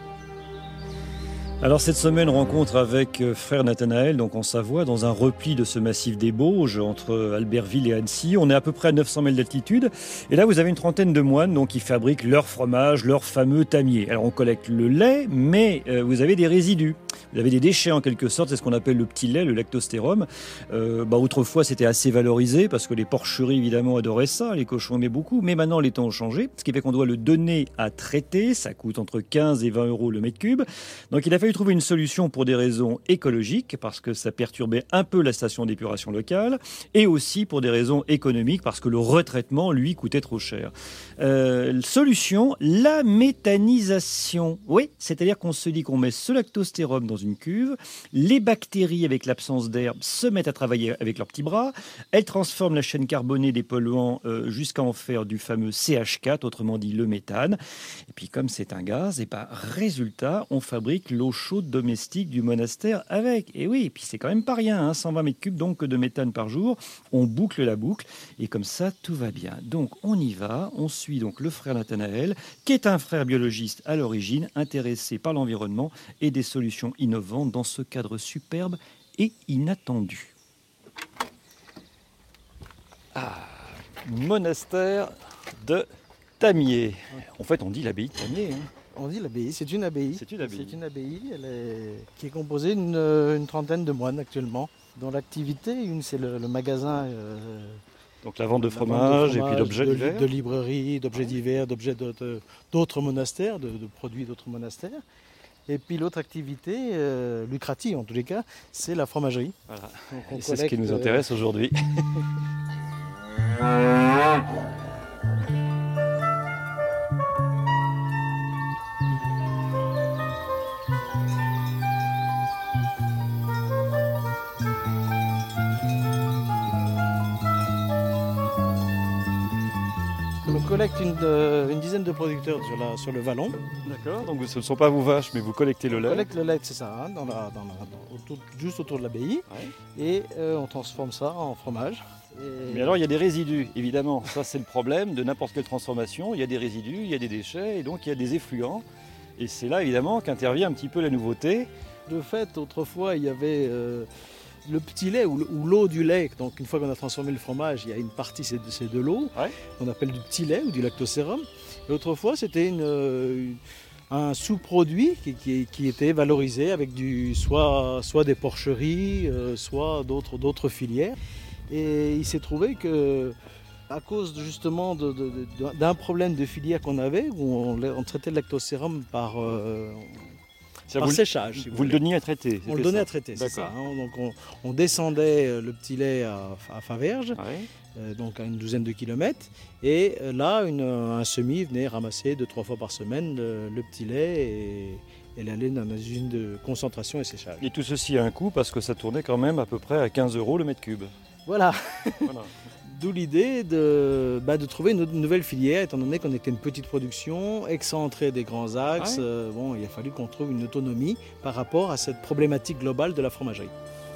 Speaker 1: Alors cette semaine, rencontre avec Frère Nathanaël, donc en Savoie, dans un repli de ce massif des Bauges, entre Albertville et Annecy. On est à peu près à neuf cents mètres d'altitude. Et là, vous avez une trentaine de moines donc, qui fabriquent leur fromage, leur fameux tamier. Alors on collecte le lait, mais euh, vous avez des résidus. Vous avez des déchets en quelque sorte, c'est ce qu'on appelle le petit lait, le lactostérum. Euh, bah, autrefois, c'était assez valorisé, parce que les porcheries, évidemment, adoraient ça. Les cochons aimaient beaucoup. Mais maintenant, les temps ont changé, ce qui fait qu'on doit le donner à traiter. Ça coûte entre quinze et vingt euros le mètre cube. Donc il a fallu trouver une solution pour des raisons écologiques, parce que ça perturbait un peu la station d'épuration locale, et aussi pour des raisons économiques, parce que le retraitement, lui, coûtait trop cher. Euh, solution, la méthanisation. Oui, c'est-à-dire qu'on se dit qu'on met ce lactostérum dans une cuve, les bactéries, avec l'absence d'herbe, se mettent à travailler avec leurs petits bras, elles transforment la chaîne carbonée des polluants euh, jusqu'à en faire du fameux C H quatre, autrement dit le méthane. Et puis comme c'est un gaz, et ben, résultat, on fabrique l'eau chaude domestique du monastère avec. Et oui, et puis c'est quand même pas rien, hein, cent vingt mètres cubes donc de méthane par jour. On boucle la boucle et comme ça tout va bien. Donc on y va, on suit donc le frère Nathanaël, qui est un frère biologiste à l'origine, intéressé par l'environnement et des solutions innovantes dans ce cadre superbe et inattendu. Ah, monastère de Tamier. En fait, on dit l'abbaye de Tamier. Hein.
Speaker 8: On dit l'abbaye, c'est une abbaye.
Speaker 1: C'est une abbaye.
Speaker 8: C'est une abbaye elle est... qui est composée d'une une trentaine de moines actuellement, dont l'activité, une c'est le, le magasin euh,
Speaker 1: Donc la vente de
Speaker 8: La vente de
Speaker 1: fromage, et puis
Speaker 8: fromage,
Speaker 1: d'objets
Speaker 8: de,
Speaker 1: divers.
Speaker 8: de librairies, d'objets
Speaker 1: Ouais.
Speaker 8: divers, d'objets de- de- d'autres monastères, de, de produits d'autres monastères. Et puis l'autre activité euh, lucrative en tous les cas, c'est la fromagerie.
Speaker 1: Voilà.
Speaker 8: Donc, on
Speaker 1: Et c'est ce qui
Speaker 8: collecte,
Speaker 1: nous
Speaker 8: euh,
Speaker 1: intéresse aujourd'hui.
Speaker 8: On collecte une, euh, une dizaine de producteurs sur, la- sur le vallon.
Speaker 1: D'accord, donc ce ne sont pas vos vaches, mais vous collectez le
Speaker 8: On
Speaker 1: lait.
Speaker 8: collecte le lait, c'est ça, hein, dans la- dans la- dans- autour- juste autour de l'abbaye.
Speaker 1: Ouais.
Speaker 8: Et euh, on transforme ça en fromage. Et-
Speaker 1: Mais alors il y a des résidus, évidemment. Ça c'est le problème de n'importe quelle transformation. Il y a des résidus, il y a des déchets, et donc il y a des effluents. Et c'est là évidemment qu'intervient un petit peu la nouveauté.
Speaker 8: De fait, autrefois, il y avait euh, le petit lait ou, le- ou l'eau du lait. Donc, une fois qu'on a transformé le fromage, il y a une partie, c'est de, c'est de l'eau.
Speaker 1: Ouais.
Speaker 8: On appelle du petit lait ou du lactosérum. Et autrefois, c'était une, euh, un sous-produit qui, qui- qui était valorisé avec du, soit, soit des porcheries, euh, soit d'autres, d'autres filières. Et il s'est trouvé que, à cause de- justement de- de- de- d'un problème de filière qu'on avait, où on, on traitait le lactosérum par, euh,
Speaker 1: Ça,
Speaker 8: par
Speaker 1: vous, le-
Speaker 8: séchage. si
Speaker 1: vous le
Speaker 8: voulez.
Speaker 1: donniez à traiter.
Speaker 8: On le
Speaker 1: c'était
Speaker 8: donnait
Speaker 1: ça.
Speaker 8: à traiter, c'est ça.
Speaker 1: D'accord.
Speaker 8: hein. Donc on, on descendait euh, le petit lait à, à Faverges,
Speaker 1: Ouais.
Speaker 8: euh, donc à une douzaine de kilomètres, et euh, là une- un semi venait ramasser deux trois fois par semaine le, le petit lait et, et l'allait dans une usine de concentration et séchage.
Speaker 1: Et tout ceci a un coût parce que ça tournait quand même à peu près à quinze euros le mètre cube.
Speaker 8: Voilà,
Speaker 1: Voilà.
Speaker 8: d'où l'idée de, bah, de trouver une, autre- une nouvelle filière, étant donné qu'on était une petite production, excentrée des grands axes.
Speaker 1: Ah ouais.
Speaker 8: euh, bon, il a fallu qu'on trouve une autonomie par rapport à cette problématique globale de la fromagerie.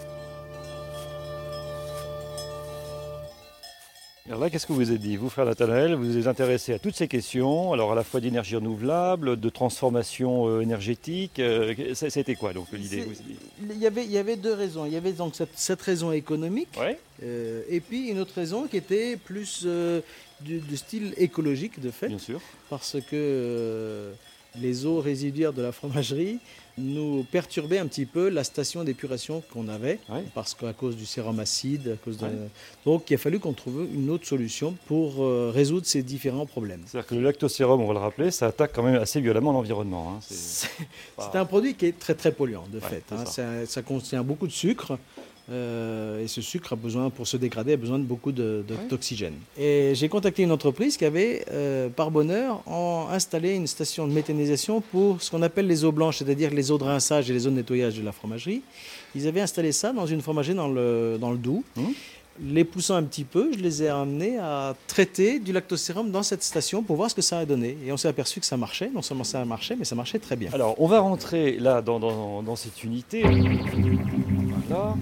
Speaker 1: Alors là, qu'est-ce que vous vous êtes dit? Vous, frère Nathanaël, vous vous êtes intéressé à toutes ces questions, alors à la fois d'énergie renouvelable, de transformation euh, énergétique. euh, ça- C'était quoi donc l'idée?
Speaker 8: C'est- Il y, avait, il y avait deux raisons. Il y avait donc cette, cette raison économique,
Speaker 1: Ouais.
Speaker 8: euh, et puis une autre raison qui était plus euh, du, du style écologique de fait,
Speaker 1: Bien sûr.
Speaker 8: parce que euh, les eaux résiduaires de la fromagerie nous perturbaient un petit peu la station d'épuration qu'on avait,
Speaker 1: Ouais.
Speaker 8: parce qu'à cause du sérum acide, à cause de...
Speaker 1: Ouais.
Speaker 8: donc il a fallu qu'on trouve une autre solution pour euh, résoudre ces différents problèmes.
Speaker 1: C'est-à-dire que le lactosérum, on va le rappeler, ça attaque quand même assez violemment l'environnement. hein. C'est-
Speaker 8: C'est
Speaker 1: pas-
Speaker 8: c'est un produit qui est très très polluant de
Speaker 1: Ouais,
Speaker 8: fait.
Speaker 1: c'est
Speaker 8: hein.
Speaker 1: ça.
Speaker 8: Ça. Ça contient beaucoup de sucre euh, et ce sucre a besoin, pour se dégrader, a besoin de beaucoup de- de-
Speaker 1: Ouais.
Speaker 8: d'oxygène. Et j'ai contacté une entreprise qui avait, euh, par bonheur, en- installé une station de méthanisation pour ce qu'on appelle les eaux blanches, c'est-à-dire les eaux de rinçage et les eaux de nettoyage de la fromagerie. Ils avaient installé ça dans une fromagerie dans le, dans le Doubs.
Speaker 1: Mmh.
Speaker 8: Les poussant un petit peu, je les ai amenés à traiter du lactosérum dans cette station pour voir ce que ça a donné. Et on s'est aperçu que ça marchait. Non seulement ça a marché, mais ça marchait très bien.
Speaker 1: Alors, on va rentrer là dans, dans- dans cette unité. Voilà.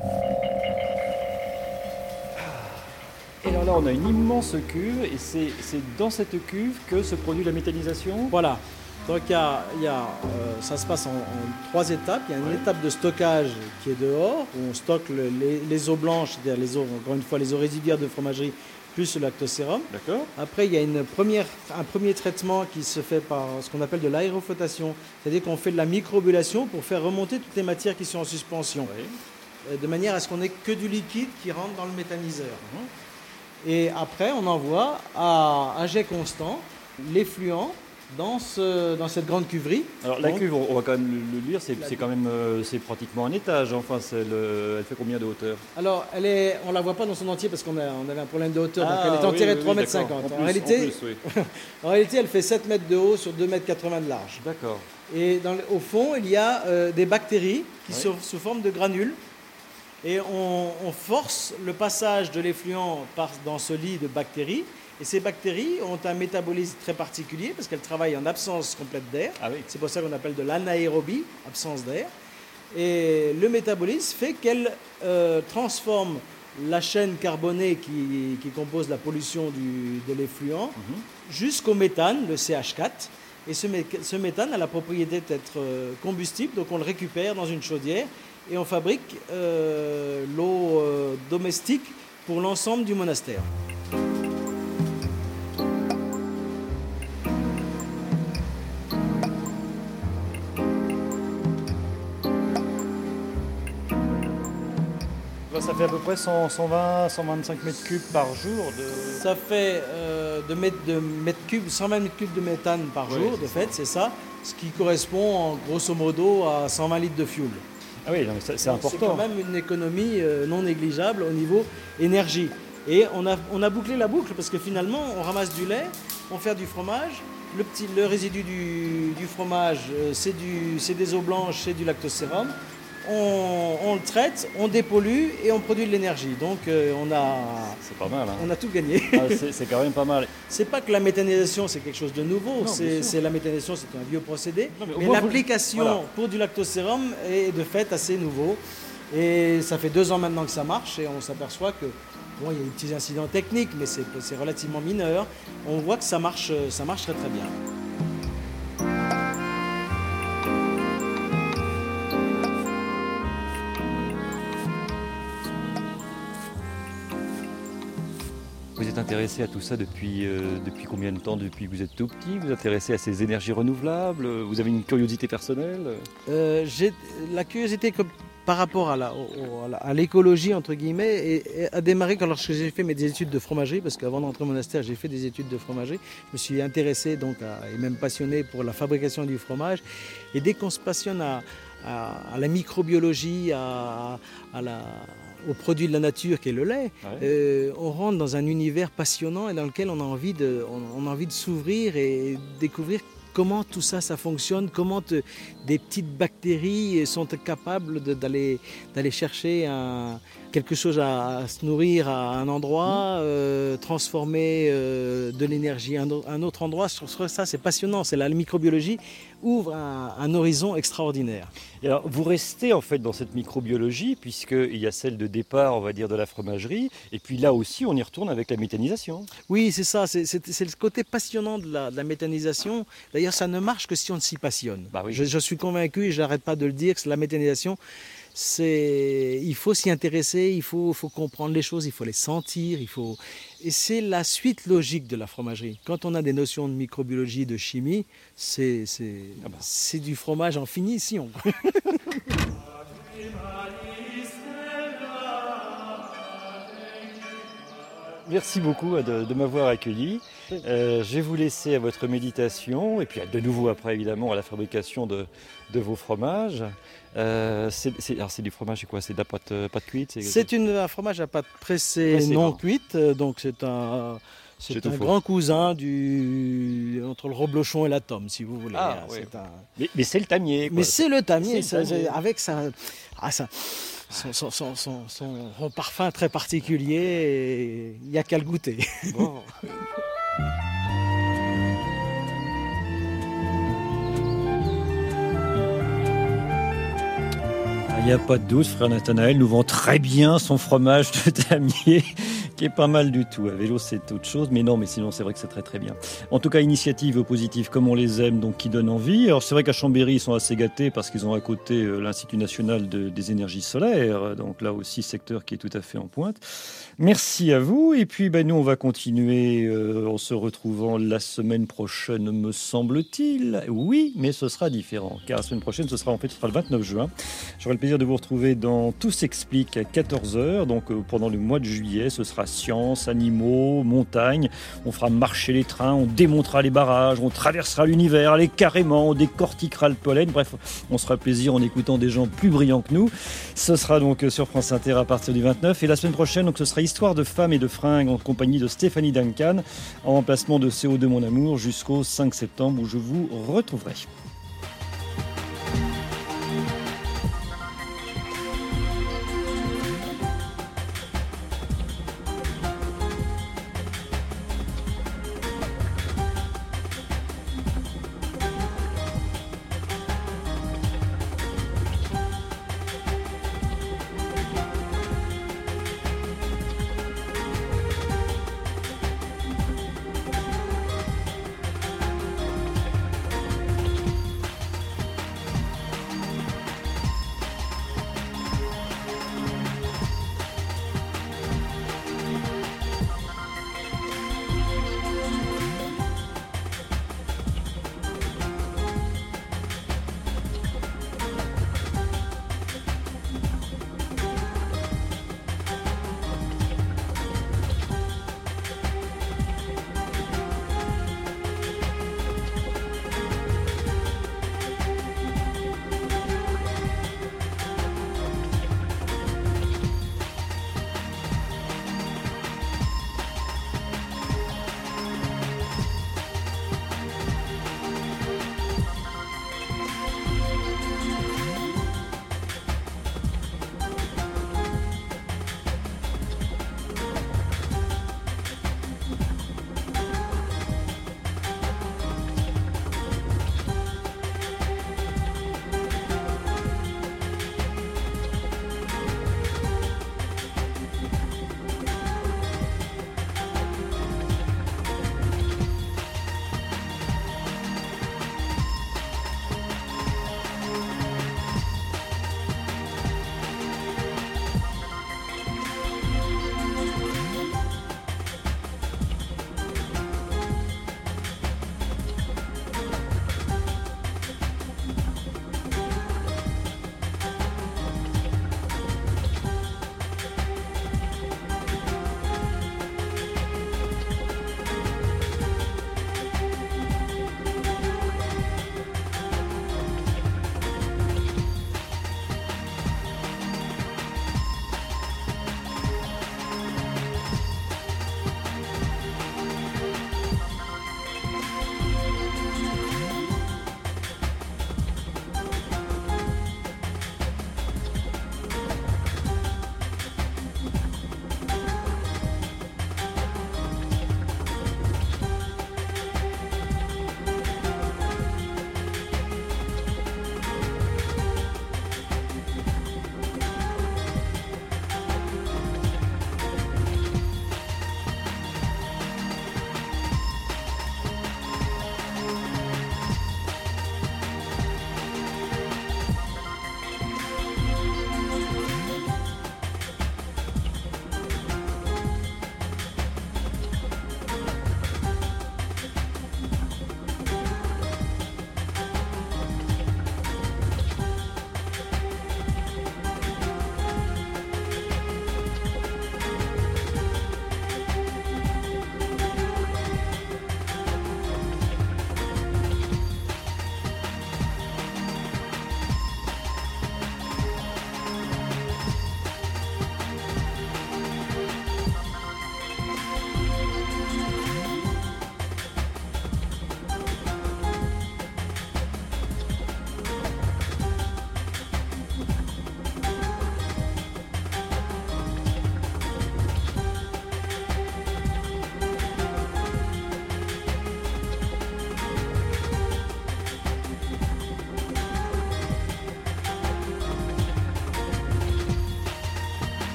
Speaker 1: Et alors là, on a une immense cuve, et c'est c'est dans cette cuve que se produit la méthanisation.
Speaker 8: Voilà. Donc il y a, il y a, euh, ça se passe en, en trois étapes. Il y a une
Speaker 1: Ouais.
Speaker 8: étape de stockage qui est dehors, où on stocke le- les, les eaux blanches, c'est-à-dire les eaux, encore une fois, les eaux résiduaires de fromagerie, plus le lactosérum.
Speaker 1: D'accord.
Speaker 8: Après, il y a une première, un premier traitement qui se fait par ce qu'on appelle de l'aéroflottation, c'est-à-dire qu'on fait de la microbulation pour faire remonter toutes les matières qui sont en suspension,
Speaker 1: Oui.
Speaker 8: euh, de manière à ce qu'on ait que du liquide qui rentre dans le méthaniseur.
Speaker 1: Mhm.
Speaker 8: Et après, on envoie à, à jet constant l'effluent dans, ce, dans cette grande cuverie.
Speaker 1: Alors la
Speaker 8: Donc,
Speaker 1: cuve, on on va quand même le, le lire, c'est
Speaker 8: La-
Speaker 1: c'est quand même, euh, c'est pratiquement un étage. Enfin, c'est le- elle fait combien de hauteur?
Speaker 8: Alors, elle est, on ne la voit pas dans son entier parce qu'on a, on avait un problème de hauteur, donc
Speaker 1: Ah,
Speaker 8: elle est
Speaker 1: oui,
Speaker 8: enterrée
Speaker 1: oui,
Speaker 8: de trois
Speaker 1: oui,
Speaker 8: mètres
Speaker 1: d'accord.
Speaker 8: cinquante.
Speaker 1: En
Speaker 8: En,
Speaker 1: plus,
Speaker 8: réalité,
Speaker 1: en plus, oui.
Speaker 8: en réalité, elle fait sept mètres de haut sur deux mètres quatre-vingts de large.
Speaker 1: D'accord.
Speaker 8: Et dans le- au fond, il y a euh, des bactéries qui
Speaker 1: Oui.
Speaker 8: sont sous forme de granules. Et on, on force le passage de l'effluent par- dans ce lit de bactéries. Et ces bactéries ont un métabolisme très particulier parce qu'elles travaillent en absence complète d'air.
Speaker 1: Ah oui.
Speaker 8: C'est pour ça qu'on appelle de l'anaérobie, absence d'air. Et le métabolisme fait qu'elle euh, transforme la chaîne carbonée qui, qui compose la pollution du- de l'effluent
Speaker 1: Mhm.
Speaker 8: jusqu'au méthane, le C H quatre. Et ce, mé- ce méthane a la propriété d'être euh, combustible, donc on le récupère dans une chaudière et on fabrique euh, l'eau euh, domestique pour l'ensemble du monastère.
Speaker 1: Ça fait à peu près cent, cent vingt, cent vingt-cinq mètres cubes par jour de...
Speaker 8: Ça fait euh, de, mètres, de mètres cubes, cent vingt mètres cubes de méthane par
Speaker 1: Oui,
Speaker 8: jour, de fait, c'est ça, ce qui correspond en grosso modo à cent vingt litres de fuel.
Speaker 1: Ah oui, non, mais c'est, c'est
Speaker 8: Donc,
Speaker 1: important.
Speaker 8: C'est quand même une économie euh, non négligeable au niveau énergie. Et on a, on a bouclé la boucle parce que finalement, on ramasse du lait, on fait du fromage. Le, petit, le résidu du, du fromage, euh, c'est, du, c'est des eaux blanches, c'est du lactosérum. On, on le traite, on dépollue et on produit de l'énergie. Donc euh, on, a,
Speaker 1: C'est pas mal. Hein.
Speaker 8: on a tout gagné.
Speaker 1: Ah, c'est, c'est quand même pas mal.
Speaker 8: C'est pas que la méthanisation c'est quelque chose de nouveau.
Speaker 1: Non,
Speaker 8: c'est, c'est la méthanisation, c'est un vieux procédé.
Speaker 1: Non, mais au
Speaker 8: mais
Speaker 1: moins,
Speaker 8: l'application
Speaker 1: vous- voilà.
Speaker 8: pour du lactosérum est de fait assez nouveau. Et ça fait deux ans maintenant que ça marche et on s'aperçoit que bon, il y a des petits incidents techniques, mais c'est, c'est relativement mineur. On voit que ça marche, ça marche très très bien.
Speaker 1: Vous êtes intéressé à tout ça depuis, euh, depuis combien de temps? Depuis que vous êtes tout petit? Vous êtes intéressé à ces énergies renouvelables? Vous avez une curiosité personnelle?
Speaker 8: Euh, j'ai la curiosité que, par rapport à, la, au- à, la- à l'écologie entre guillemets et, et a démarré quand lorsque j'ai fait mes études de fromagerie, parce qu'avant d'entrer au monastère j'ai fait des études de fromagerie. Je me suis intéressé donc à- et même passionné pour la fabrication du fromage. Et dès qu'on se passionne à, à- à la microbiologie, à, à la, aux produits de la nature qui est le lait,
Speaker 1: Ouais.
Speaker 8: euh, on rentre dans un univers passionnant et dans lequel on a envie de, on, on a envie de s'ouvrir et découvrir comment tout ça, ça fonctionne, comment te- des petites bactéries sont capables de- d'aller, d'aller chercher un- quelque chose à, à se nourrir à un endroit, euh, transformer euh, de l'énergie à un, au- un autre endroit. Je trouve ça, c'est passionnant. C'est la microbiologie ouvre un, un horizon extraordinaire.
Speaker 1: Et alors, vous restez en fait dans cette microbiologie, puisqu'il y a celle de départ, on va dire, de la fromagerie, et puis là aussi, on y retourne avec la méthanisation.
Speaker 8: Oui, c'est ça, c'est, c'est- c'est le côté passionnant de la, de la méthanisation. D'ailleurs, ça ne marche que si on s'y passionne.
Speaker 1: Bah oui.
Speaker 8: je, je suis convaincu et je n'arrête pas de le dire que la méthanisation, c'est, il faut s'y intéresser, il faut, faut comprendre les choses, il faut les sentir, il faut... Et c'est la suite logique de la fromagerie. Quand on a des notions de microbiologie, de chimie, c'est, c'est,
Speaker 1: Ah bah.
Speaker 8: c'est du fromage en finition.
Speaker 1: Merci beaucoup de, de m'avoir accueilli. Euh, je vais vous laisser à votre méditation, et puis de nouveau après, évidemment, à la fabrication de, de vos fromages. Euh, c'est, c'est, alors, c'est du fromage, c'est quoi? C'est de la pâte, euh, pâte cuite?
Speaker 8: C'est une, un fromage à pâte pressée,
Speaker 1: Pressée,
Speaker 8: non
Speaker 1: pardon.
Speaker 8: cuite, euh, donc c'est un, c'est
Speaker 1: J'ai tout
Speaker 8: un
Speaker 1: faux.
Speaker 8: grand cousin du, entre le reblochon et la tome, si vous voulez.
Speaker 1: Ah,
Speaker 8: hein,
Speaker 1: oui.
Speaker 8: c'est un-
Speaker 1: Mais, mais c'est le tamier, quoi.
Speaker 8: Mais c'est le tamier,
Speaker 1: C'est le
Speaker 8: ça-
Speaker 1: tamier.
Speaker 8: c'est- avec sa, ah, ça, son, son, son, son- son parfum très particulier, et il n'y a qu'à le goûter.
Speaker 1: Bon. Il n'y a pas de doute, frère Nathanaël nous vend très bien son fromage de damier, qui est pas mal du tout. À vélo, c'est autre chose, mais non, mais sinon, c'est vrai que c'est très très bien. En tout cas, initiative positive comme on les aime, donc qui donne envie. Alors, c'est vrai qu'à Chambéry, ils sont assez gâtés parce qu'ils ont à côté euh, l'Institut national de- des énergies solaires, donc là aussi, secteur qui est tout à fait en pointe. Merci à vous. Et puis, ben, nous, on va continuer euh, en se retrouvant la semaine prochaine, me semble-t-il. Oui, mais ce sera différent, car la semaine prochaine, ce sera en fait ce sera le vingt-neuf juin. J'aurai le plaisir de vous retrouver dans Tout s'explique à quatorze heures. Donc, euh, pendant le mois de juillet, ce sera science, animaux, montagne. On fera marcher les trains, on démontera les barrages, on traversera l'univers, allez, carrément, on décortiquera le pollen. Bref, on se fera plaisir en écoutant des gens plus brillants que nous. Ce sera donc sur France Inter à partir du vingt-neuf. Et la semaine prochaine, donc, ce sera Histoire de femmes et de fringues en compagnie de Stéphanie Duncan, en remplacement de C O deux Mon Amour, jusqu'au cinq septembre où je vous retrouverai.